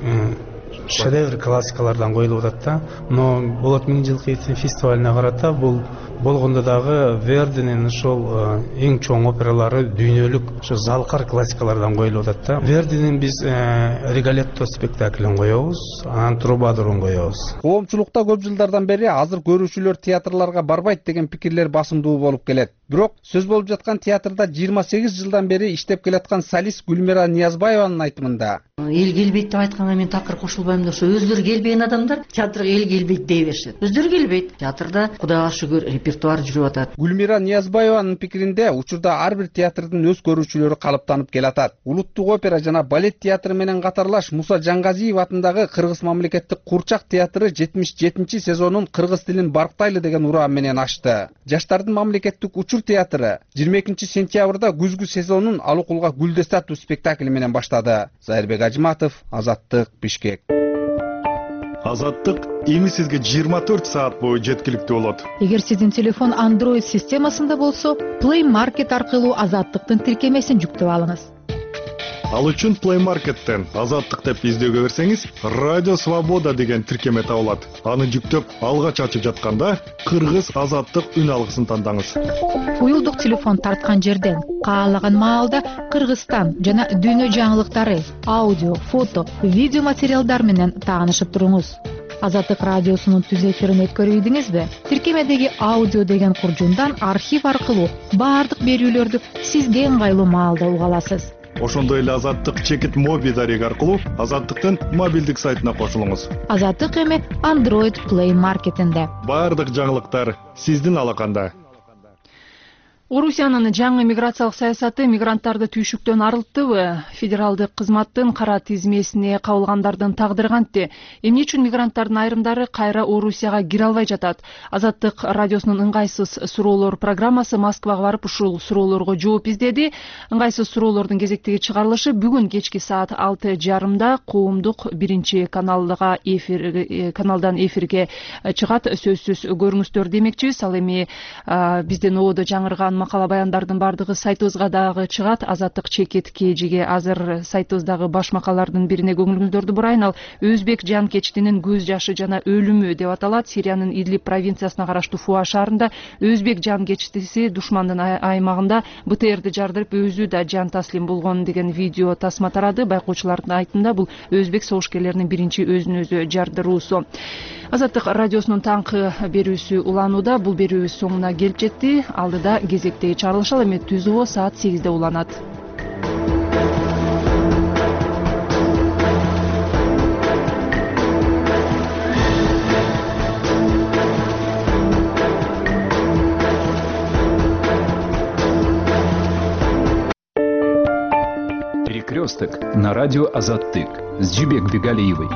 [SPEAKER 21] шедевр классикалардан коюлуп атат да. Но Болот Миңжилкеевдин фестивалына карата бул болгондо дагы Вердинин ошол эң чоң опералары дүйнөлүк ошо залкар классикалардан коюлуп атат да. Вердинин биз Риголетто спектаклин коебуз, анан Трубадурун коебуз.
[SPEAKER 19] Коомчулукта көп жылдардан бери азыр көрүүчүлөр театрларга барбайт деген пикирлер басымдуу болуп келет. Бирок сөз болуп жаткан театрда 28 жылдан бери иштеп келаткан солист Гүлмира Ниязбаеванын айтымында,
[SPEAKER 22] эл келбейт деп айтканга мен такыр кошулбайм да, ошо өздөрү келбеген адамдар театрга эл келбейт дей беришет. Өздөрү келбейт. Театрда Кудайга шүгүр репертуар жүрүп атат.
[SPEAKER 19] Гүлмира Ниязбаеванын пикиринде учурда ар бир театрдын өз көрүүчүлөрү калыптанып келатат. Улуттук опера жана балет театры менен катарлаш Муса Жаңгазиев атындагы Кыргыз мамлекеттик Курчак театры 77 сезонун кыргыз тилин барктайлы деген ураан менен ачты. Жаштардын мамлекеттик учур театры 22 сентябрда күзгү сезонун Алукулга Гүлдест аттуу спектакли менен баштады. Зайырбек Ажматов, Азаттык, Бишкек.
[SPEAKER 23] Азаттык эми сизге 24 саат бою жеткиликтүү болот.
[SPEAKER 24] Эгер сиздин телефон Android системасында болсо, Play Market аркылуу Азаттыктын тиркемесин жүктөп алыңыз.
[SPEAKER 23] Ал үчүн Play Market'тен Азаттык деп издөөгө берсеңиз, Радио Свобода деген тиркеме табылат. Аны жүктөп алгач ачып жатканда Кыргыз Азаттык үн алгысын тандаңыз.
[SPEAKER 24] Уюлдук телефон тарткан жерден каалаган маалда Кыргызстан жана дүйнө жаңылыктары, аудио, фото, видео материалдар менен таанышып туруңуз. Азаттык радиосунун түз эфирин өткөрүп ийдиңизби? Тиркемедеги аудио деген куржундан архив аркылуу баардык берүүлөрдү сизге ыңгайлуу маалда уга аласыз.
[SPEAKER 23] Ошондой эле Азаттык чекит моби дареги аркылуу Азаттыктын мобилдик сайтына кошулуңуз.
[SPEAKER 24] Азаттык эми Android Play Market'инде.
[SPEAKER 23] Баардык жаңылыктар сиздин алаканда.
[SPEAKER 1] Орусиянын жаңы миграциялык саясаты мигранттарды түйшүктөн арылттыбы? Федералдык кызматтын кара тизмесине кабылгандардын тагдыры кантти? Эмне үчүн мигранттардын айрымдары кайра Орусияга кире албай жатат? Азаттык радиосунун ыңгайсыз суроолор программасы Москвага барып ушул суроолорго жооп издеди. Ыңгайсыз суроолордун кезектеги чыгарылышы бүгүн кечки саат 6:30 коомдук 1-каналдан эфирге чыгат. Сөзсүз көрүңүздөр демекчибиз. Ал эми бизден ободо жаңырган макала баяндардын бардыгы сайтыбызга дагы чыгат. Азаттык чекит кежиге азыр сайтыбыздагы баш макалалардын бирине көңүлүңүздөрдү бурайын. Ал Өзбек жан кечтинин көз жашы жана өлүмү деп аталат. Сириянын Идлиб провинциясына караштуу Фуа шаарында Өзбек жан кечтиси душмандын аймагында БТРди жардырып өзү да жан таслим болгон деген видео тасма тарады. Байкоочулардын айтымында бул өзбек согушкерлеринин биринчи өзүн өзү жардыруусу. Азаттык радиосунун таңкы берүүсү уланууда. Бул берүүбүз соңуна келип жетти. Алдыда кезектеги чыгарылыш ал эми түзөө саат 8-де уланат.
[SPEAKER 2] «Перекресток» на радио «Азаттык» с Жибек Бегалиевой.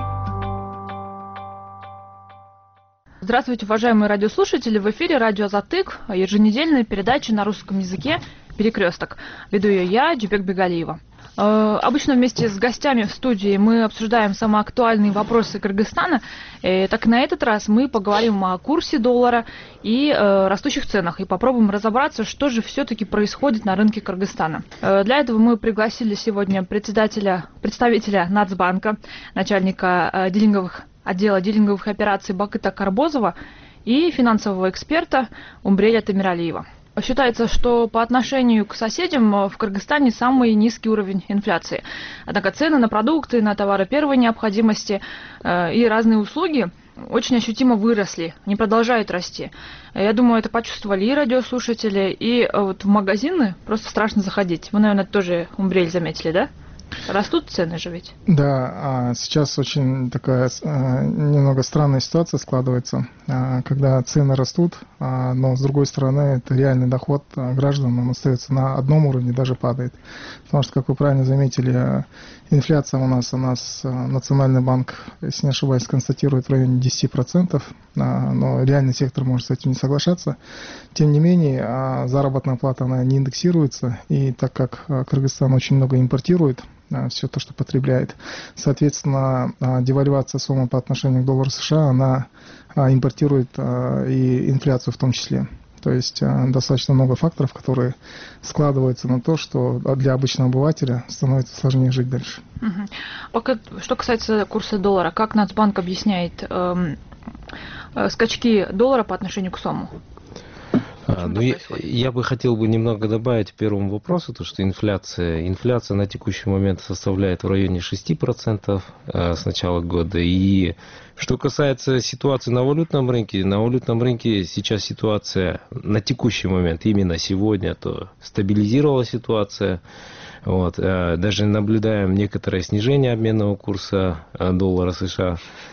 [SPEAKER 1] Здравствуйте, уважаемые радиослушатели! В эфире радио «Азаттык», еженедельная передача на русском языке «Перекресток». Веду ее я, Жибек Бегалиева. Обычно вместе с гостями в студии мы обсуждаем самые актуальные вопросы Кыргызстана. Так и на этот раз мы поговорим о курсе доллара и растущих ценах. И попробуем разобраться, что же все-таки происходит на рынке Кыргызстана. Для этого мы пригласили сегодня представителя Нацбанка, начальника отдела дилинговых операций Бакыта Карбозова и финансового эксперта Умбреля Тамиралиева. Считается, что по отношению к соседям в Кыргызстане самый низкий уровень инфляции. Однако цены на продукты, на товары первой необходимости и разные услуги очень ощутимо выросли, не продолжают расти. Я думаю, это почувствовали и радиослушатели, и вот в магазины просто страшно заходить. Вы, наверное, тоже, Умбрель, заметили, да? Растут цены же ведь?
[SPEAKER 14] Да, сейчас очень такая немного странная ситуация складывается, когда цены растут, но с другой стороны это реальный доход граждан, он остается на одном уровне, даже падает. Потому что, как вы правильно заметили, инфляция у нас Национальный банк, если не ошибаюсь, констатирует в районе 10%, но реальный сектор может с этим не соглашаться. Тем не менее, заработная плата она не индексируется, и так как Кыргызстан очень много импортирует, все то, что потребляет. Соответственно, девальвация сомы по отношению к доллару США, она импортирует и инфляцию в том числе. То есть достаточно много факторов, которые складываются на то, что для обычного обывателя становится сложнее жить дальше.
[SPEAKER 1] Пока, что касается курса доллара, как Нацбанк объясняет скачки доллара по отношению к сому?
[SPEAKER 8] Я бы хотел немного добавить к первому вопросу, то что инфляция на текущий момент составляет в районе 6% с начала года. И что касается ситуации на валютном рынке сейчас ситуация на текущий момент, именно сегодня, то стабилизировала ситуация. Даже наблюдаем некоторое снижение обменного курса доллара США.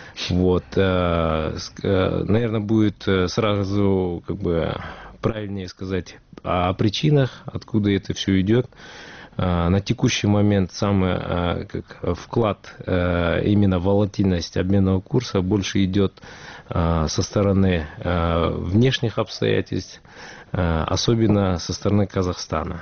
[SPEAKER 8] Наверное, будет сразу правильнее сказать о причинах, откуда это все идет. На текущий момент самый вклад, именно волатильность обменного курса больше идет со стороны внешних обстоятельств, особенно со стороны Казахстана.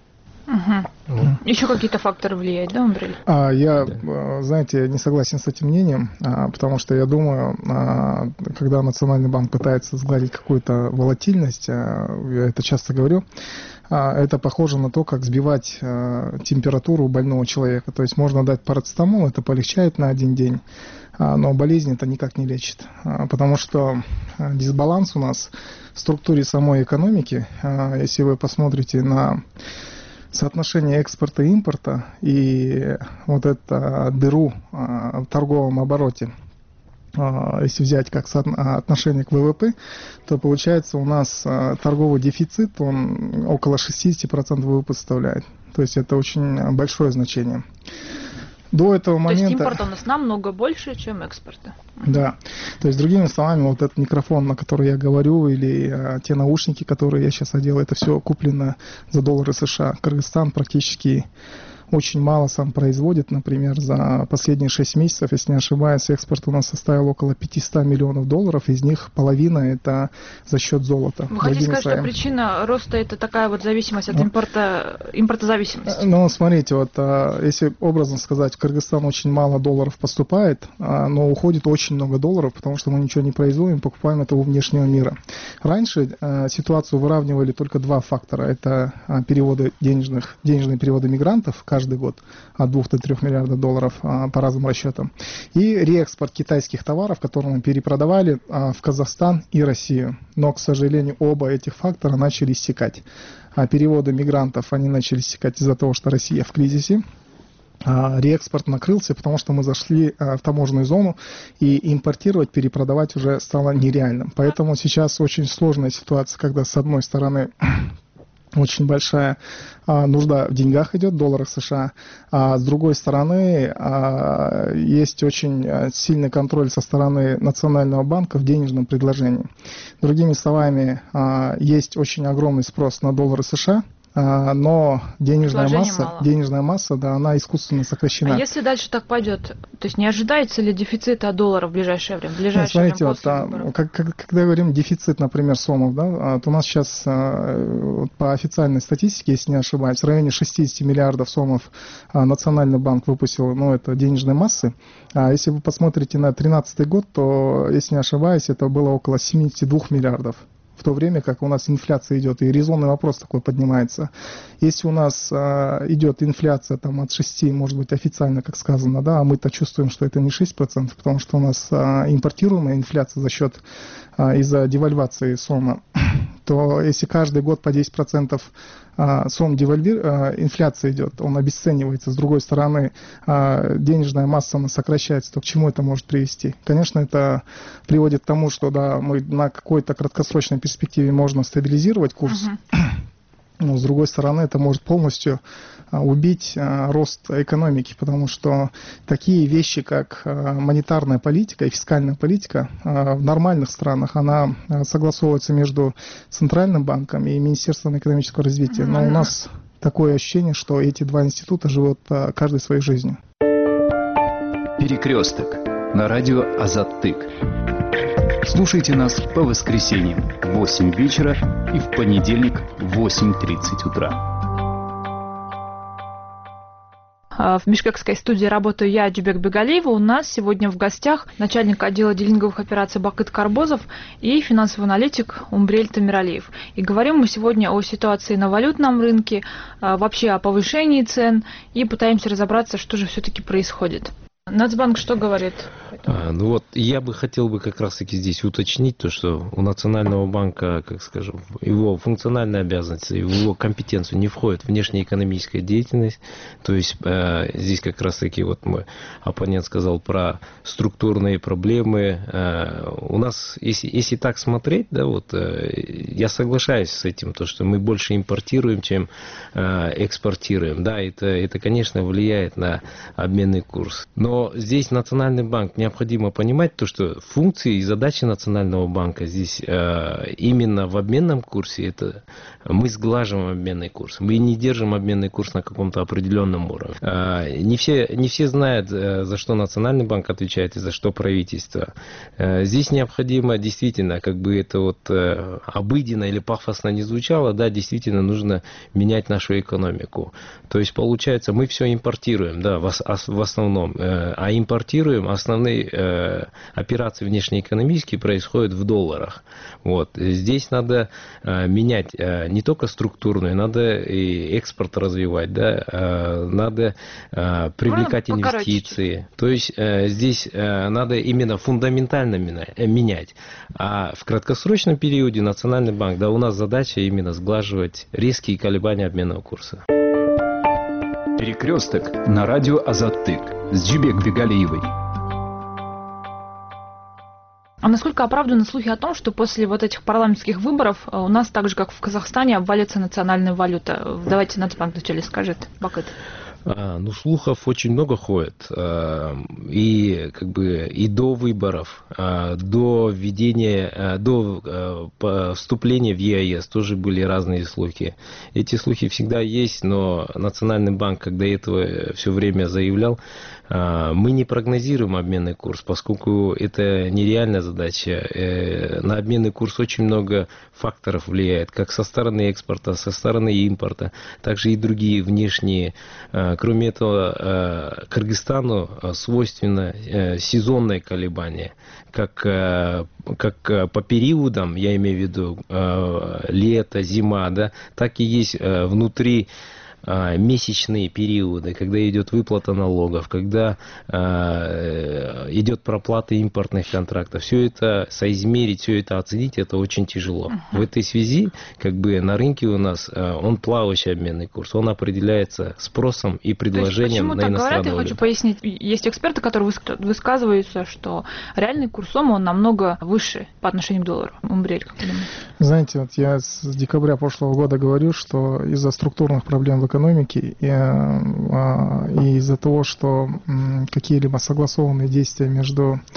[SPEAKER 1] Еще какие-то факторы влияют, да, Умбрель?
[SPEAKER 14] Я, знаете, не согласен с этим мнением, потому что я думаю, когда Национальный банк пытается сгладить какую-то волатильность, я это часто говорю, это похоже на то, как сбивать температуру больного человека. То есть можно дать парацетамол, это полегчает на один день, но болезнь это никак не лечит. Потому что дисбаланс у нас в структуре самой экономики, если вы посмотрите на соотношение экспорта и импорта и вот это дыру в торговом обороте, если взять как отношение к ВВП, то получается у нас торговый дефицит, он около 60% ВВП составляет. То есть это очень большое значение. До этого момента...
[SPEAKER 1] То есть импорт у нас намного больше, чем экспорта.
[SPEAKER 14] Да. То есть, другими словами, вот этот микрофон, на который я говорю, или те наушники, которые я сейчас одел, это все куплено за доллары США. Кыргызстан практически очень мало сам производит. Например, за последние 6 месяцев, если не ошибаюсь, экспорт у нас составил около 500 миллионов долларов. Из них половина это за счет золота.
[SPEAKER 1] Вы хотите сказать, что причина роста это такая вот зависимость от импортозависимости?
[SPEAKER 14] Ну, смотрите, если образно сказать, в Кыргызстан очень мало долларов поступает, но уходит очень много долларов, потому что мы ничего не производим, покупаем это у внешнего мира. Раньше ситуацию выравнивали только два фактора. Это переводы денежные переводы мигрантов каждый год от 2 до 3 миллиардов долларов по разным расчетам. И реэкспорт китайских товаров, которые мы перепродавали в Казахстан и Россию. Но, к сожалению, оба этих фактора начали иссякать. Переводы мигрантов, они начали иссякать из-за того, что Россия в кризисе. Реэкспорт накрылся, потому что мы зашли в таможенную зону, и импортировать, перепродавать уже стало нереальным. Поэтому сейчас очень сложная ситуация, когда с одной стороны очень большая нужда в деньгах идет, в долларах США, а с другой стороны есть очень сильный контроль со стороны Национального банка в денежном предложении. Другими словами, есть очень огромный спрос на доллары США, но денежная масса, да, она искусственно сокращена.
[SPEAKER 1] А если дальше так пойдет, то есть не ожидается ли дефицита доллара в ближайшее время?
[SPEAKER 14] Смотрите, вот, когда говорим дефицит, например, сомов, да, то у нас сейчас по официальной статистике, если не ошибаюсь, в районе 60 миллиардов сомов Национальный банк выпустил, это денежной массы. А если вы посмотрите на 2013 год, то, если не ошибаюсь, это было около 72 миллиардов. В то время как у нас инфляция идет, и резонный вопрос такой поднимается. Если у нас идет инфляция там, от 6, может быть, официально, как сказано, да, а мы-то чувствуем, что это не 6%, потому что у нас импортируемая инфляция за счет из-за девальвации сома, то если каждый год по 10% сом инфляция идет, он обесценивается, с другой стороны денежная масса она сокращается, то к чему это может привести? Конечно, это приводит к тому, что да, мы на какой-то краткосрочной перспективе можно стабилизировать курс, но с другой стороны это может полностью убить рост экономики, потому что такие вещи, как монетарная политика и фискальная политика в нормальных странах, она согласовывается между Центральным банком и Министерством экономического развития. Но у нас такое ощущение, что эти два института живут каждой своей жизнью.
[SPEAKER 2] Перекресток на радио Азаттык. Слушайте нас по воскресеньям в 8 вечера и в понедельник в 8:30 утра.
[SPEAKER 1] В бишкекской студии работаю я, Джубек Бегалиева. У нас сегодня в гостях начальник отдела дилинговых операций Бакыт Карбозов и финансовый аналитик Умбрель Тамиралиев. И говорим мы сегодня о ситуации на валютном рынке, вообще о повышении цен, и пытаемся разобраться, что же все-таки происходит. Нацбанк что говорит?
[SPEAKER 8] Я бы хотел как раз-таки здесь уточнить то, что у Национального банка, как скажем, его функциональные обязанности, в его компетенцию не входит внешнеэкономическая деятельность. То есть здесь как раз-таки мой оппонент сказал про структурные проблемы. У нас, если так смотреть, да, я соглашаюсь с этим, то, что мы больше импортируем, чем экспортируем. Да, это, конечно, влияет на обменный курс. Но здесь Национальный банк, необходимо понимать то, что функции и задачи Национального банка здесь именно в обменном курсе, это мы сглаживаем обменный курс. Мы не держим обменный курс на каком-то определенном уровне. Не все знают, за что Национальный банк отвечает и за что правительство. Здесь необходимо действительно, как бы это обыденно или пафосно не звучало, да, действительно нужно менять нашу экономику. То есть получается, мы все импортируем, да, в основном. А импортируем, основные операции внешнеэкономические происходят в долларах. Здесь надо менять не только структурную, надо и экспорт развивать, да, надо привлекать инвестиции. То есть здесь надо именно фундаментально менять. А в краткосрочном периоде Национальный банк, да, у нас задача именно сглаживать резкие колебания обменного курса.
[SPEAKER 2] Перекресток на радио Азаттык с Джубек Бегалиевой.
[SPEAKER 1] А насколько оправданы слухи о том, что после этих парламентских выборов у нас, так же как в Казахстане, обвалится национальная валюта? Давайте Нацбанк вначале скажет. Бакыт.
[SPEAKER 8] Слухов очень много ходит. И до выборов, до введения, до вступления в ЕАЭС тоже были разные слухи. Эти слухи всегда есть, но Национальный банк, когда этого все время заявлял, мы не прогнозируем обменный курс, поскольку это нереальная задача. На обменный курс очень много факторов влияет, как со стороны экспорта, со стороны импорта, также и другие внешние. Кроме этого, Кыргызстану свойственно сезонное колебание, как по периодам, я имею в виду лето, зима, да, так и есть внутри месячные периоды, когда идет выплата налогов, когда идет проплата импортных контрактов. Все это соизмерить, все это оценить, это очень тяжело. В этой связи, на рынке у нас он плавающий обменный курс, он определяется спросом и предложением на иностранную валюту.
[SPEAKER 1] Я хочу пояснить, есть эксперты, которые высказываются, что реальный курс сома, он намного выше по отношению к доллару. Умбрель, как вы думаете?
[SPEAKER 14] Знаете, я с декабря прошлого года говорю, что из-за структурных проблем в экономике и из-за того, что какие-либо согласованные действия между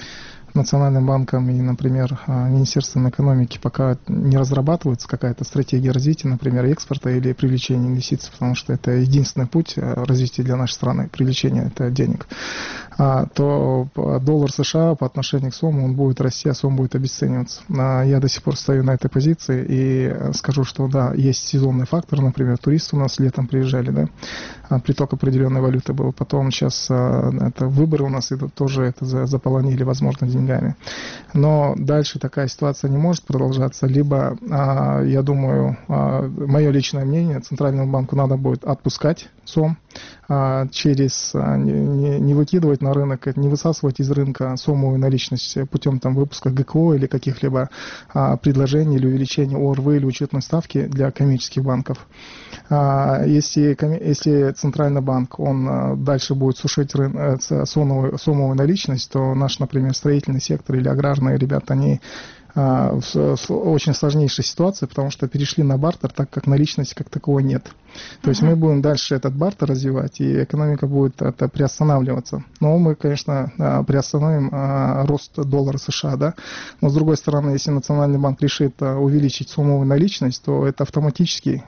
[SPEAKER 14] Национальным банком и, например, Министерством экономики пока не разрабатывается какая-то стратегия развития, например, экспорта или привлечения инвестиций, потому что это единственный путь развития для нашей страны, привлечения это денег, то доллар США по отношению к СОМу, он будет расти, а СОМ будет обесцениваться. Я до сих пор стою на этой позиции и скажу, что да, есть сезонный фактор, например, туристы у нас летом приезжали, да, приток определенной валюты был, потом сейчас это выборы у нас идут, тоже это заполонили, возможно, деньгами. Но дальше такая ситуация не может продолжаться, либо, я думаю, мое личное мнение, Центральному банку надо будет отпускать СОМ, через не выкидывать на рынок, не высасывать из рынка сомовую наличность путем там выпуска ГКО или каких-либо предложений или увеличения ОРВ или учетной ставки для коммерческих банков. Если Центральный банк, он дальше будет сушить сомовую наличность, то наш, например, строительный сектор или аграрные ребята, они в очень сложнейшей ситуации, потому что перешли на бартер, так как наличности как таковой нет. То есть мы будем дальше этот бартер развивать, и экономика будет это приостанавливаться. Но мы, конечно, приостановим рост доллара США, да. Но с другой стороны, если Национальный банк решит увеличить сомовую наличность, то это автоматически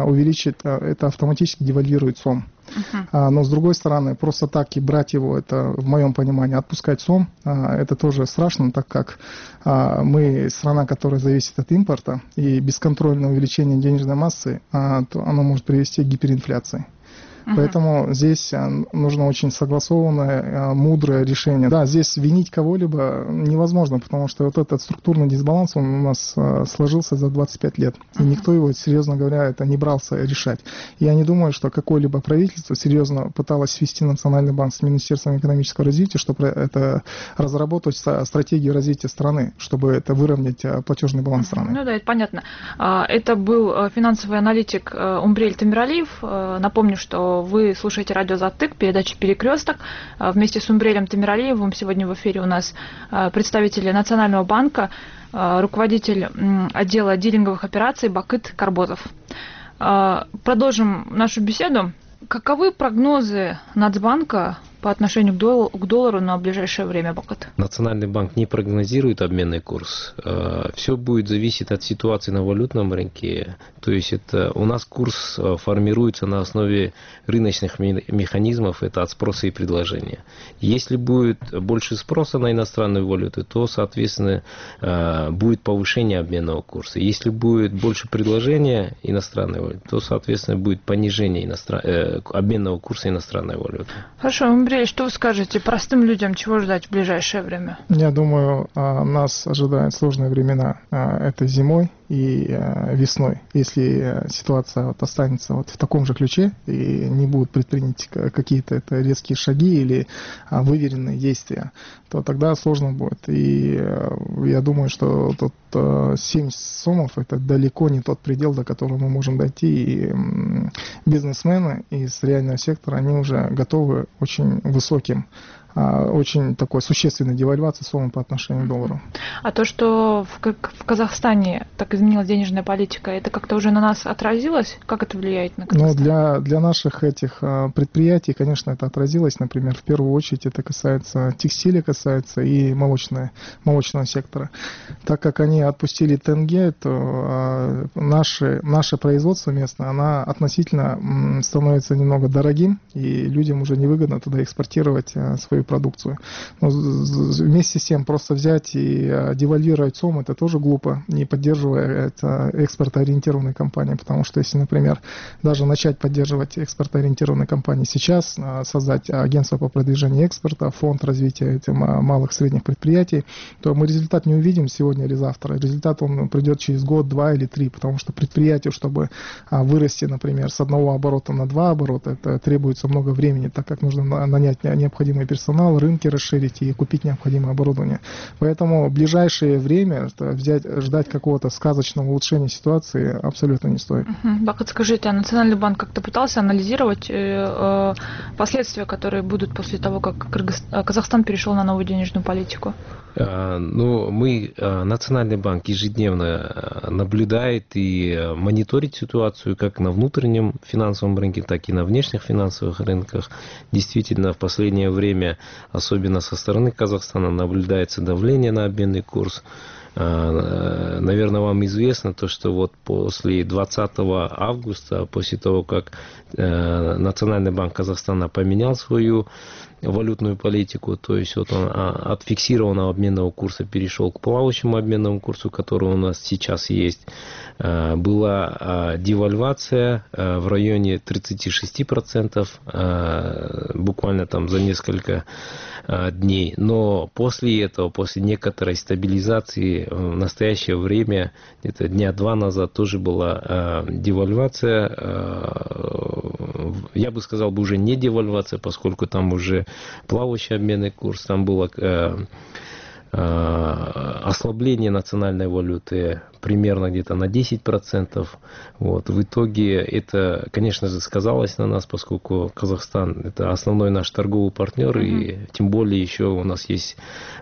[SPEAKER 14] девальвирует сом. Но с другой стороны, просто так и брать его, это в моем понимании, отпускать сом, это тоже страшно, так как мы страна, которая зависит от импорта, и бесконтрольное увеличение денежной массы, то оно может привести к гиперинфляции. Поэтому здесь нужно очень согласованное, мудрое решение. Да, здесь винить кого-либо невозможно, потому что вот этот структурный дисбаланс, он у нас сложился за 25 лет. И никто его, серьезно говоря, это не брался решать. Я не думаю, что какое-либо правительство серьезно пыталось свести Национальный банк с Министерством экономического развития, чтобы это разработать стратегию развития страны, чтобы это выровнять платежный баланс страны.
[SPEAKER 1] Ну да, это понятно. Это был финансовый аналитик Умбрель Тамиралиев. Напомню, что вы слушаете радио «Азаттык», передача «Перекресток». Вместе с Умбрелем Тамиралиевым сегодня в эфире у нас представители Национального банка, руководитель отдела дилинговых операций Бакыт Карботов. Продолжим нашу беседу. Каковы прогнозы Нацбанка по отношению к доллару на ближайшее время, Бакыт?
[SPEAKER 8] Национальный банк не прогнозирует обменный курс. Все будет зависеть от ситуации на валютном рынке. То есть это у нас курс формируется на основе рыночных механизмов, это от спроса и предложения. Если будет больше спроса на иностранную валюту, то, соответственно, будет повышение обменного курса. Если будет больше предложения иностранной валюты, то, соответственно, будет понижение обменного курса иностранной валюты.
[SPEAKER 1] Хорошо, Умбрель, что вы скажете простым людям, чего ждать в ближайшее время?
[SPEAKER 14] Я думаю, нас ожидают сложные времена этой зимой и весной. Если ситуация вот останется вот в таком же ключе и не будут предприняты какие-то резкие шаги или выверенные действия, то тогда сложно будет. И я думаю, что тут 70 сомов это далеко не тот предел, до которого мы можем дойти. И бизнесмены из реального сектора, они уже готовы очень высоким, очень такой существенной девальвации сомы по отношению к доллару.
[SPEAKER 1] А то, что в Казахстане так изменилась денежная политика, это как-то уже на нас отразилось? Как это влияет на Казахстан?
[SPEAKER 14] Ну, для наших этих предприятий, конечно, это отразилось. Например, в первую очередь это касается текстиля, касается и молочного сектора. Так как они отпустили тенге, то наше производство местное, оно относительно становится немного дорогим, и людям уже невыгодно туда экспортировать свою продукцию. Но вместе с тем просто взять и девальвировать сом, это тоже глупо, не поддерживая экспортоориентированные компании, потому что если, например, даже начать поддерживать экспортоориентированные компании сейчас, создать агентство по продвижению экспорта, фонд развития малых и средних предприятий, то мы результат не увидим сегодня или завтра. Результат он придет через год, 2 или 3, потому что предприятию, чтобы вырасти, например, с 1 оборота на 2 оборота, это требуется много времени, так как нужно нанять необходимый персонал, рынки расширить и купить необходимое оборудование. Поэтому в ближайшее время ждать какого-то сказочного улучшения ситуации абсолютно не стоит.
[SPEAKER 1] Бакыт, скажите, а Национальный банк как-то пытался анализировать последствия, которые будут после того, как Казахстан перешел на новую денежную политику?
[SPEAKER 8] Ну, Национальный банк ежедневно наблюдает и мониторит ситуацию как на внутреннем финансовом рынке, так и на внешних финансовых рынках. Действительно, в последнее время время, особенно со стороны Казахстана, наблюдается давление на обменный курс. Наверное, вам известно то, что вот после 20 августа, после того, как Национальный банк Казахстана поменял свою валютную политику, то есть вот он от фиксированного обменного курса перешел к плавающему обменному курсу, который у нас сейчас есть, была девальвация в районе 36%, буквально там за несколько дней. Но после этого, после некоторой стабилизации, в настоящее время, где-то дня два назад, тоже была девальвация. Я бы сказал, уже не девальвация, поскольку там уже плавающий обменный курс, там было ослабление национальной валюты примерно где-то на 10%. Вот. В итоге это, конечно же, сказалось на нас, поскольку Казахстан – это основной наш торговый партнер, и тем более еще у нас есть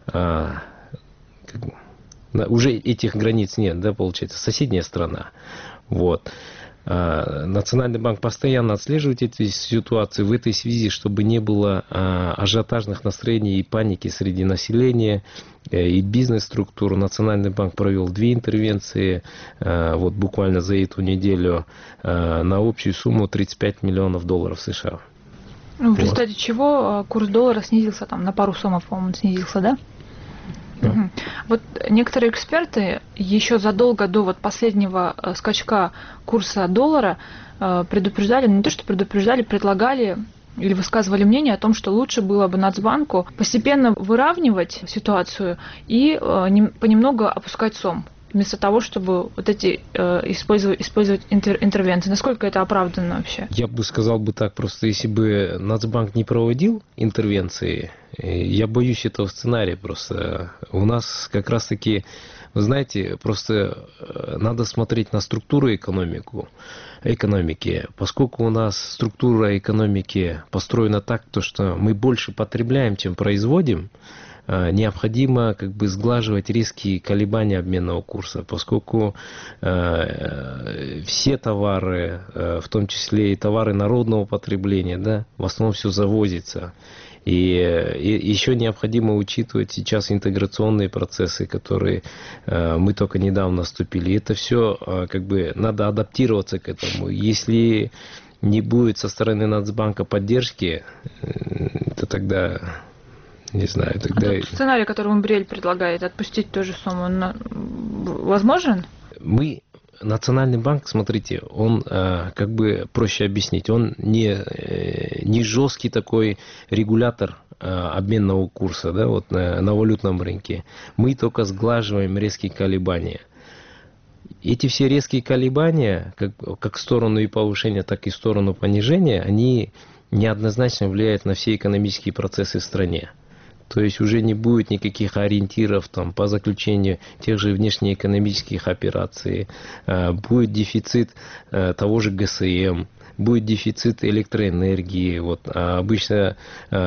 [SPEAKER 8] уже этих границ нет, да, получается, соседняя страна. Вот. Национальный банк постоянно отслеживает эти ситуации в этой связи, чтобы не было ажиотажных настроений и паники среди населения и бизнес-структур. Национальный банк провел 2 интервенции вот буквально за эту неделю на общую сумму $35 миллионов США.
[SPEAKER 6] В результате чего курс доллара снизился там на пару сомов, по-моему, снизился, да? Угу. Вот некоторые эксперты еще задолго до вот последнего скачка курса доллара предупреждали, не то что предупреждали, предлагали или высказывали мнение о том, что лучше было бы Нацбанку постепенно выравнивать ситуацию и понемногу опускать сом, вместо того, чтобы вот эти использовать интервенции. Насколько это оправданно вообще?
[SPEAKER 8] Я бы сказал бы так, просто если бы Нацбанк не проводил интервенции, я боюсь этого сценария просто. У нас как раз таки, вы знаете, просто надо смотреть на структуру экономики. Поскольку у нас структура экономики построена так, то, что мы больше потребляем, чем производим, необходимо как бы сглаживать резкие колебания обменного курса, поскольку все товары, в том числе и товары народного потребления, да, в основном все завозится. И еще необходимо учитывать сейчас интеграционные процессы, которые мы только недавно вступили. Это все как бы надо адаптироваться к этому. Если не будет со стороны Нацбанка поддержки, то тогда... Не знаю, тогда...
[SPEAKER 6] Сценарий, который Умбрель предлагает, отпустить ту же сумму, возможен?
[SPEAKER 8] Национальный банк, смотрите, он, как бы проще объяснить, он не жесткий такой регулятор обменного курса, да, вот на валютном рынке. Мы только сглаживаем резкие колебания. Эти все резкие колебания, как в сторону и повышения, так и в сторону понижения, они неоднозначно влияют на все экономические процессы в стране. То есть уже не будет никаких ориентиров там, по заключению тех же внешнеэкономических операций, будет дефицит того же ГСМ, будет дефицит электроэнергии. Вот. А обычно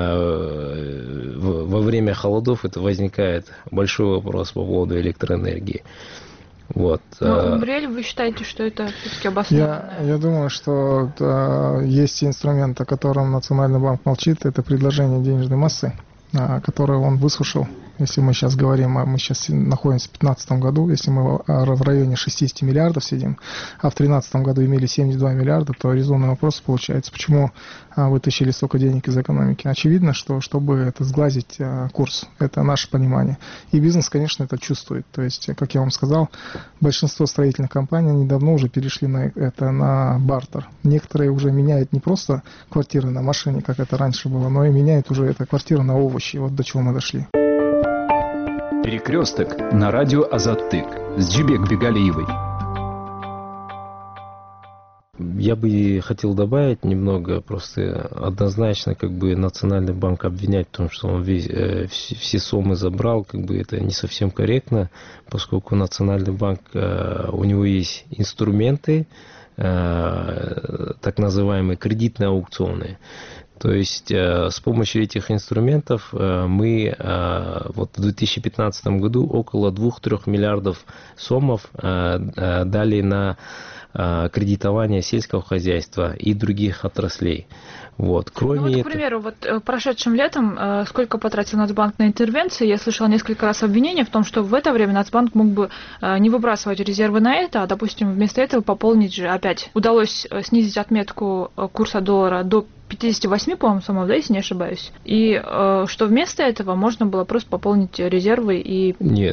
[SPEAKER 8] во время холодов это возникает большой вопрос по поводу электроэнергии. Вот.
[SPEAKER 6] Но Умбрель, вы считаете, что это все-таки обоснованно?
[SPEAKER 14] Я думаю, что есть инструмент, о котором Национальный банк молчит, это предложение денежной массы, которое он высушил. Если мы сейчас говорим, мы сейчас находимся в 2015 году, если мы в районе 60 миллиардов сидим, а в 2013 году имели 72 миллиарда, то резонный вопрос получается, почему вытащили столько денег из экономики. Очевидно, что чтобы это сглазить курс, это наше понимание. И бизнес, конечно, это чувствует. То есть, как я вам сказал, большинство строительных компаний недавно уже перешли на бартер. Некоторые уже меняют не просто квартиры на машине, как это раньше было, но и меняют уже это квартиры на овощи. Вот до чего мы дошли.
[SPEAKER 2] Перекресток на радио Азаттык с Джибек Бегалиевой.
[SPEAKER 8] Я бы хотел добавить немного, просто однозначно как бы Национальный банк обвинять в том, что он все сомы забрал, как бы это не совсем корректно, поскольку Национальный банк, у него есть инструменты, так называемые кредитные аукционы. То есть с помощью этих инструментов мы вот в 2015 году около 2-3 миллиардов сомов дали на кредитования сельского хозяйства и других отраслей. Вот. Кроме
[SPEAKER 6] этого... К примеру, прошедшим летом сколько потратил Нацбанк на интервенции? Я слышала несколько раз обвинения в том, что в это время Нацбанк мог бы не выбрасывать резервы на это, а, допустим, вместо этого пополнить же опять. Удалось снизить отметку курса доллара до 58, по-моему, самого, да, если не ошибаюсь. И что вместо этого можно было просто пополнить резервы и...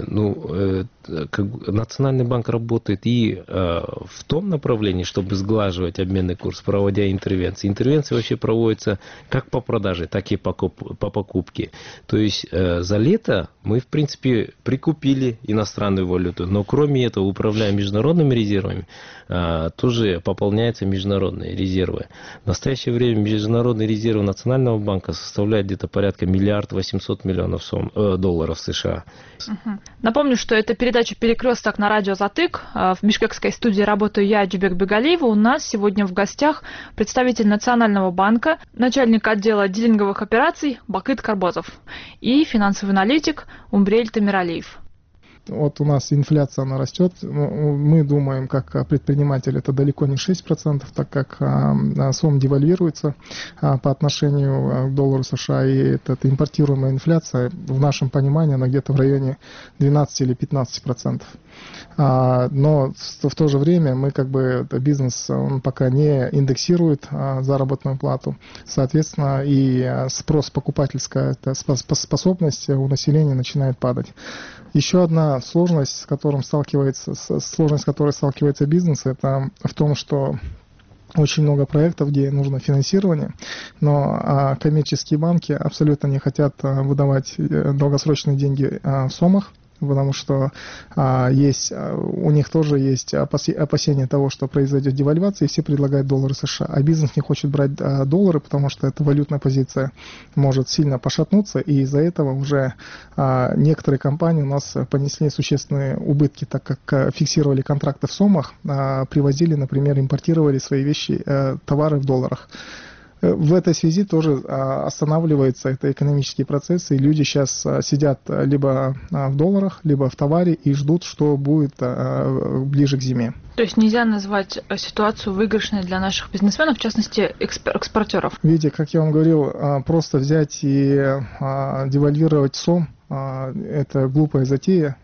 [SPEAKER 8] Национальный банк работает и в том направлении, чтобы сглаживать обменный курс, проводя интервенции. Интервенции вообще проводятся как по продаже, так и по покупке. То есть за лето мы, в принципе, прикупили иностранную валюту, но кроме этого, управляя международными резервами, тоже пополняются международные резервы. В настоящее время международные резервы Национального банка составляют где-то порядка $1 800 000 000 долларов США.
[SPEAKER 6] Напомню, что это передача «Перекресток» на радио «Затык». В бишкекской студии работаю я, Джибек Бегалиева. У нас сегодня в гостях представитель Национального банка, начальник отдела дилинговых операций Бакыт Карбозов и финансовый аналитик Умбрель Тамиралиев.
[SPEAKER 14] Вот у нас инфляция, она растет. Мы думаем, как предприниматель, это далеко не 6%, так как сом девальвируется по отношению к доллару США, и эта импортируемая инфляция, в нашем понимании, она где-то в районе 12 или 15%. Но в то же время мы бизнес, он пока не индексирует заработную плату. Соответственно, и спрос, покупательская способность у населения начинает падать. Еще одна сложность, с которой сталкивается бизнес, это в том, что очень много проектов, где нужно финансирование, но коммерческие банки абсолютно не хотят выдавать долгосрочные деньги в сомах, потому что у них тоже есть опасения того, что произойдет девальвация, и все предлагают доллары США. А бизнес не хочет брать доллары, потому что эта валютная позиция может сильно пошатнуться, и из-за этого уже некоторые компании у нас понесли существенные убытки, так как фиксировали контракты в сомах, привозили, например, импортировали свои вещи, товары в долларах. В этой связи тоже останавливается это экономический процесс, и люди сейчас сидят либо в долларах, либо в товаре и ждут, что будет ближе к зиме.
[SPEAKER 6] То есть нельзя назвать ситуацию выигрышной для наших бизнесменов, в частности экспортеров?
[SPEAKER 14] Видите, как я вам говорил, просто взять и девальвировать сом, это глупая затея,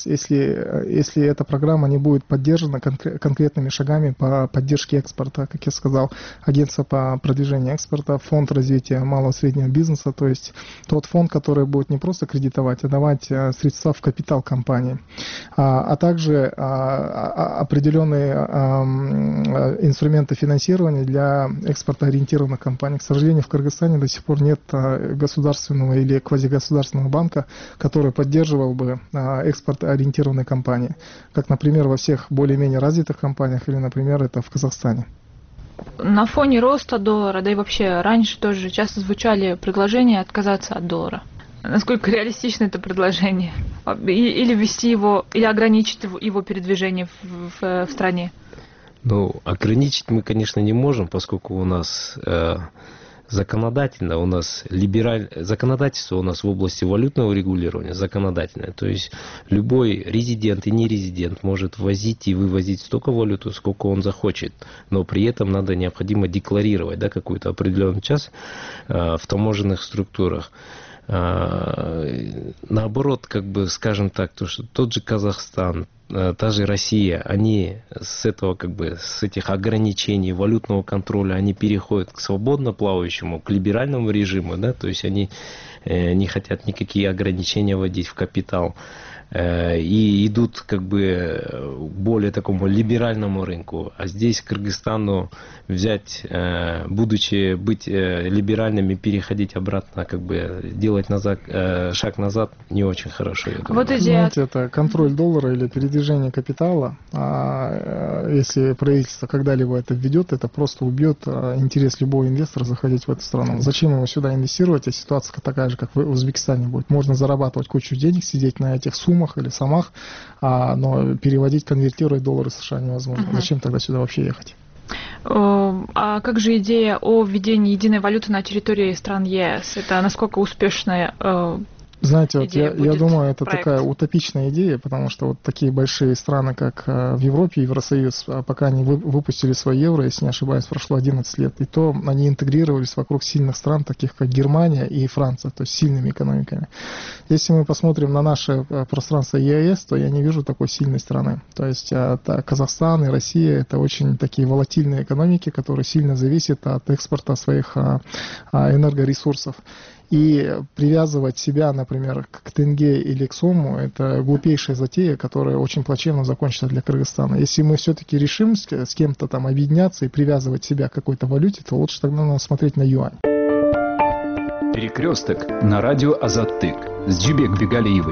[SPEAKER 14] если эта программа не будет поддержана конкретными шагами по поддержке экспорта, как я сказал, агентство по продвижению экспорта, фонд развития малого и среднего бизнеса, то есть тот фонд, который будет не просто кредитовать, а давать средства в капитал компании, а также определенные инструменты финансирования для экспортоориентированных компаний. К сожалению, в Кыргызстане до сих пор нет государственного или квазигосударственного банка, который поддерживал бы экспорт-ориентированные компании, как, например, во всех более-менее развитых компаниях или, например, это в Казахстане.
[SPEAKER 6] На фоне роста доллара, да и вообще раньше тоже часто звучали предложения отказаться от доллара. Насколько реалистично это предложение? Или ввести его, или ограничить его передвижение в стране?
[SPEAKER 8] Ограничить мы, конечно, не можем, поскольку у нас... законодательно у нас законодательство у нас в области валютного регулирования законодательное. То есть любой резидент и нерезидент может ввозить и вывозить столько валюту, сколько он захочет. Но при этом необходимо декларировать какую-то определенную часть в таможенных структурах. Наоборот, скажем так, то, что тот же Казахстан, та же Россия, они с этих ограничений валютного контроля, они переходят к свободно плавающему, к либеральному режиму, то есть они не хотят никакие ограничения вводить в капитал. И идут более такому либеральному рынку. А здесь Кыргызстану быть либеральными, переходить обратно, делать шаг назад не очень хорошо.
[SPEAKER 14] Знаете, это контроль доллара или передвижение капитала. Если правительство когда-либо это введет, это просто убьет интерес любого инвестора заходить в эту страну. Зачем ему сюда инвестировать, если ситуация такая же, как в Узбекистане будет? Можно зарабатывать кучу денег, сидеть на этих суммах или самах, но переводить, конвертировать доллары США невозможно. Зачем тогда сюда вообще ехать?
[SPEAKER 6] А как же идея о введении единой валюты на территории стран ЕС? Это насколько успешная
[SPEAKER 14] Знаете, вот я думаю, это
[SPEAKER 6] проект?
[SPEAKER 14] такая утопичная идея, потому что вот такие большие страны, как в Европе, Евросоюз, пока они выпустили свой евро, если не ошибаюсь, прошло 11 лет, и то они интегрировались вокруг сильных стран, таких как Германия и Франция, то есть сильными экономиками. Если мы посмотрим на наше пространство ЕАЭС, то я не вижу такой сильной страны. То есть Казахстан и Россия — это очень такие волатильные экономики, которые сильно зависят от экспорта своих энергоресурсов. И привязывать себя, например, к тенге или к сому, это глупейшая затея, которая очень плачевно закончится для Кыргызстана. Если мы все-таки решим с кем-то там объединяться и привязывать себя к какой-то валюте, то лучше тогда надо смотреть на юань.
[SPEAKER 2] Перекресток на радио Азаттык с Джибек Бегалиевой.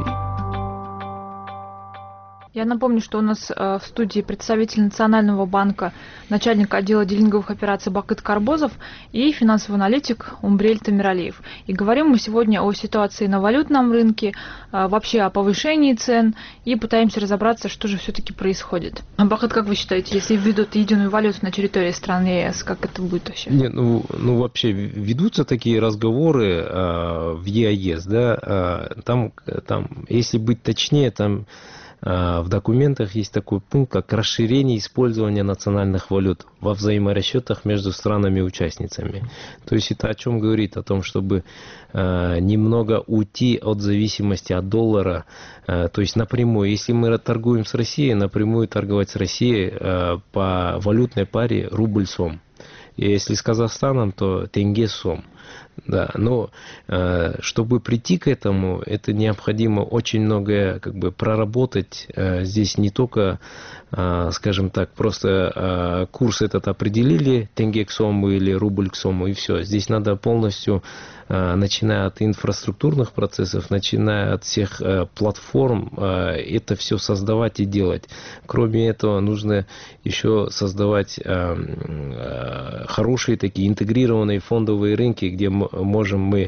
[SPEAKER 6] Я напомню, что у нас в студии представитель Национального банка, начальник отдела дилинговых операций Бакыт Карбозов и финансовый аналитик Умбрель Тамиралиев. И говорим мы сегодня о ситуации на валютном рынке, вообще о повышении цен, и пытаемся разобраться, что же все-таки происходит. Бакыт, как вы считаете, если введут единую валюту на территории страны ЕС, как это будет вообще?
[SPEAKER 8] Нет, вообще ведутся такие разговоры в ЕАЭС, да, там, если быть точнее, там в документах есть такой пункт, как расширение использования национальных валют во взаиморасчетах между странами-участницами. То есть это о чем говорит? О том, чтобы немного уйти от зависимости от доллара. То есть напрямую, если мы торгуем с Россией, напрямую торговать с Россией по валютной паре рубль-сом. И если с Казахстаном, то тенге-сом. Да, но чтобы прийти к этому, это необходимо очень многое проработать. Здесь не только, скажем так, просто курс этот определили, тенге к сому или рубль к сому, и все. Здесь надо полностью, начиная от инфраструктурных процессов, начиная от всех платформ, это все создавать и делать. Кроме этого, нужно еще создавать хорошие такие интегрированные фондовые рынки, где можем мы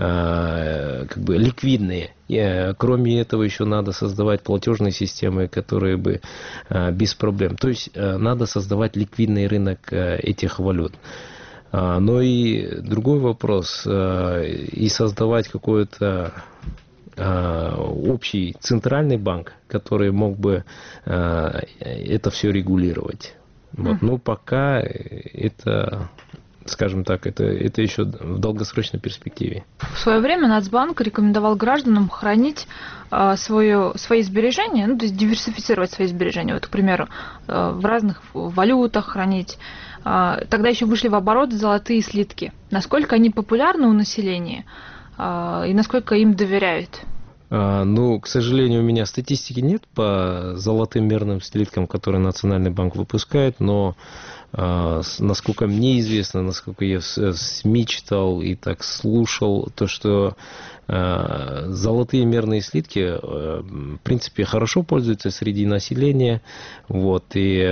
[SPEAKER 8] ликвидные. Кроме этого, еще надо создавать платежные системы, которые бы без проблем. То есть надо создавать ликвидный рынок этих валют. Но и другой вопрос, и создавать какой-то общий центральный банк, который мог бы это все регулировать. Вот. Но пока это, скажем так, это еще в долгосрочной перспективе.
[SPEAKER 6] В свое время Нацбанк рекомендовал гражданам хранить свои сбережения, то есть диверсифицировать свои сбережения. Вот, к примеру, в разных валютах хранить. Тогда еще вышли в оборот золотые слитки. Насколько они популярны у населения и насколько им доверяют?
[SPEAKER 8] К сожалению, у меня статистики нет по золотым мерным слиткам, которые Национальный банк выпускает, но насколько мне известно, насколько я в СМИ читал и так слушал, то что золотые мерные слитки, в принципе, хорошо пользуются среди населения, вот, и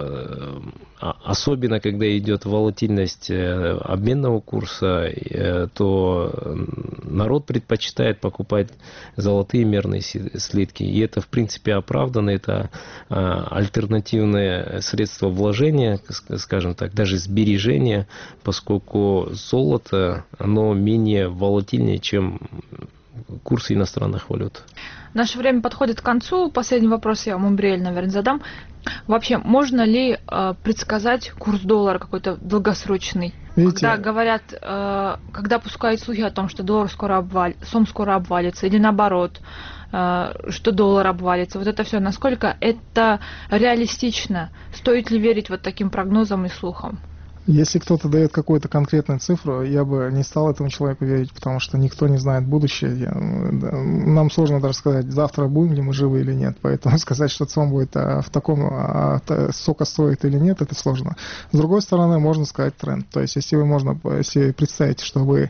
[SPEAKER 8] особенно, когда идет волатильность обменного курса, то народ предпочитает покупать золотые мерные слитки, и это, в принципе, оправданно, это альтернативное средство вложения, скажем так, даже сбережения, поскольку золото, оно менее волатильнее, чем курсы иностранных валют.
[SPEAKER 6] Наше время подходит к концу. Последний вопрос я вам, Умбрель, наверное, задам. Вообще, можно ли предсказать курс доллара какой-то долгосрочный? Видите? Когда говорят, когда пускают слухи о том, что доллар сом скоро обвалится, или наоборот, что доллар обвалится, вот это все, насколько это реалистично? Стоит ли верить вот таким прогнозам и слухам?
[SPEAKER 14] Если кто-то дает какую-то конкретную цифру, я бы не стал этому человеку верить, потому что никто не знает будущее. Нам сложно даже сказать, завтра будем ли мы живы или нет. Поэтому сказать, что сом будет в таком сока стоит или нет, это сложно. С другой стороны, можно сказать тренд. То есть, если представить, что вы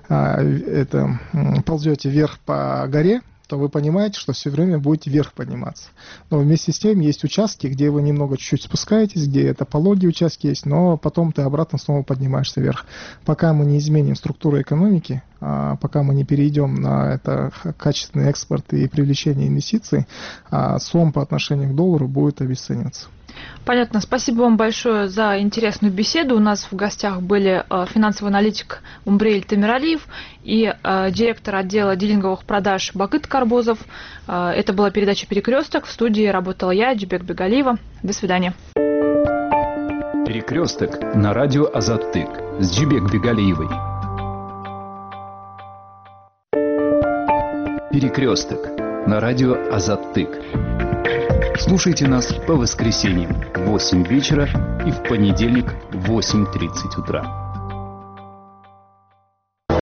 [SPEAKER 14] ползете вверх по горе, то вы понимаете, что все время будете вверх подниматься. Но вместе с тем есть участки, где вы немного чуть-чуть спускаетесь, где это пологие участки есть, но потом ты обратно снова поднимаешься вверх. Пока мы не изменим структуру экономики, пока мы не перейдем на это качественный экспорт и привлечение инвестиций, сом по отношению к доллару будет обесцениваться.
[SPEAKER 6] Понятно. Спасибо вам большое за интересную беседу. У нас в гостях были финансовый аналитик Умбрейль Темиралиев и директор отдела дилинговых продаж Бакыт Карбозов. Это была передача «Перекресток». В студии работала я, Джибек Бегалиева. До свидания.
[SPEAKER 2] «Перекресток» на радио Азаттык с Джибек Бегалиевой. «Перекресток» на радио Азаттык. Слушайте нас по воскресеньям в 8 вечера и в понедельник в 8:30 утра.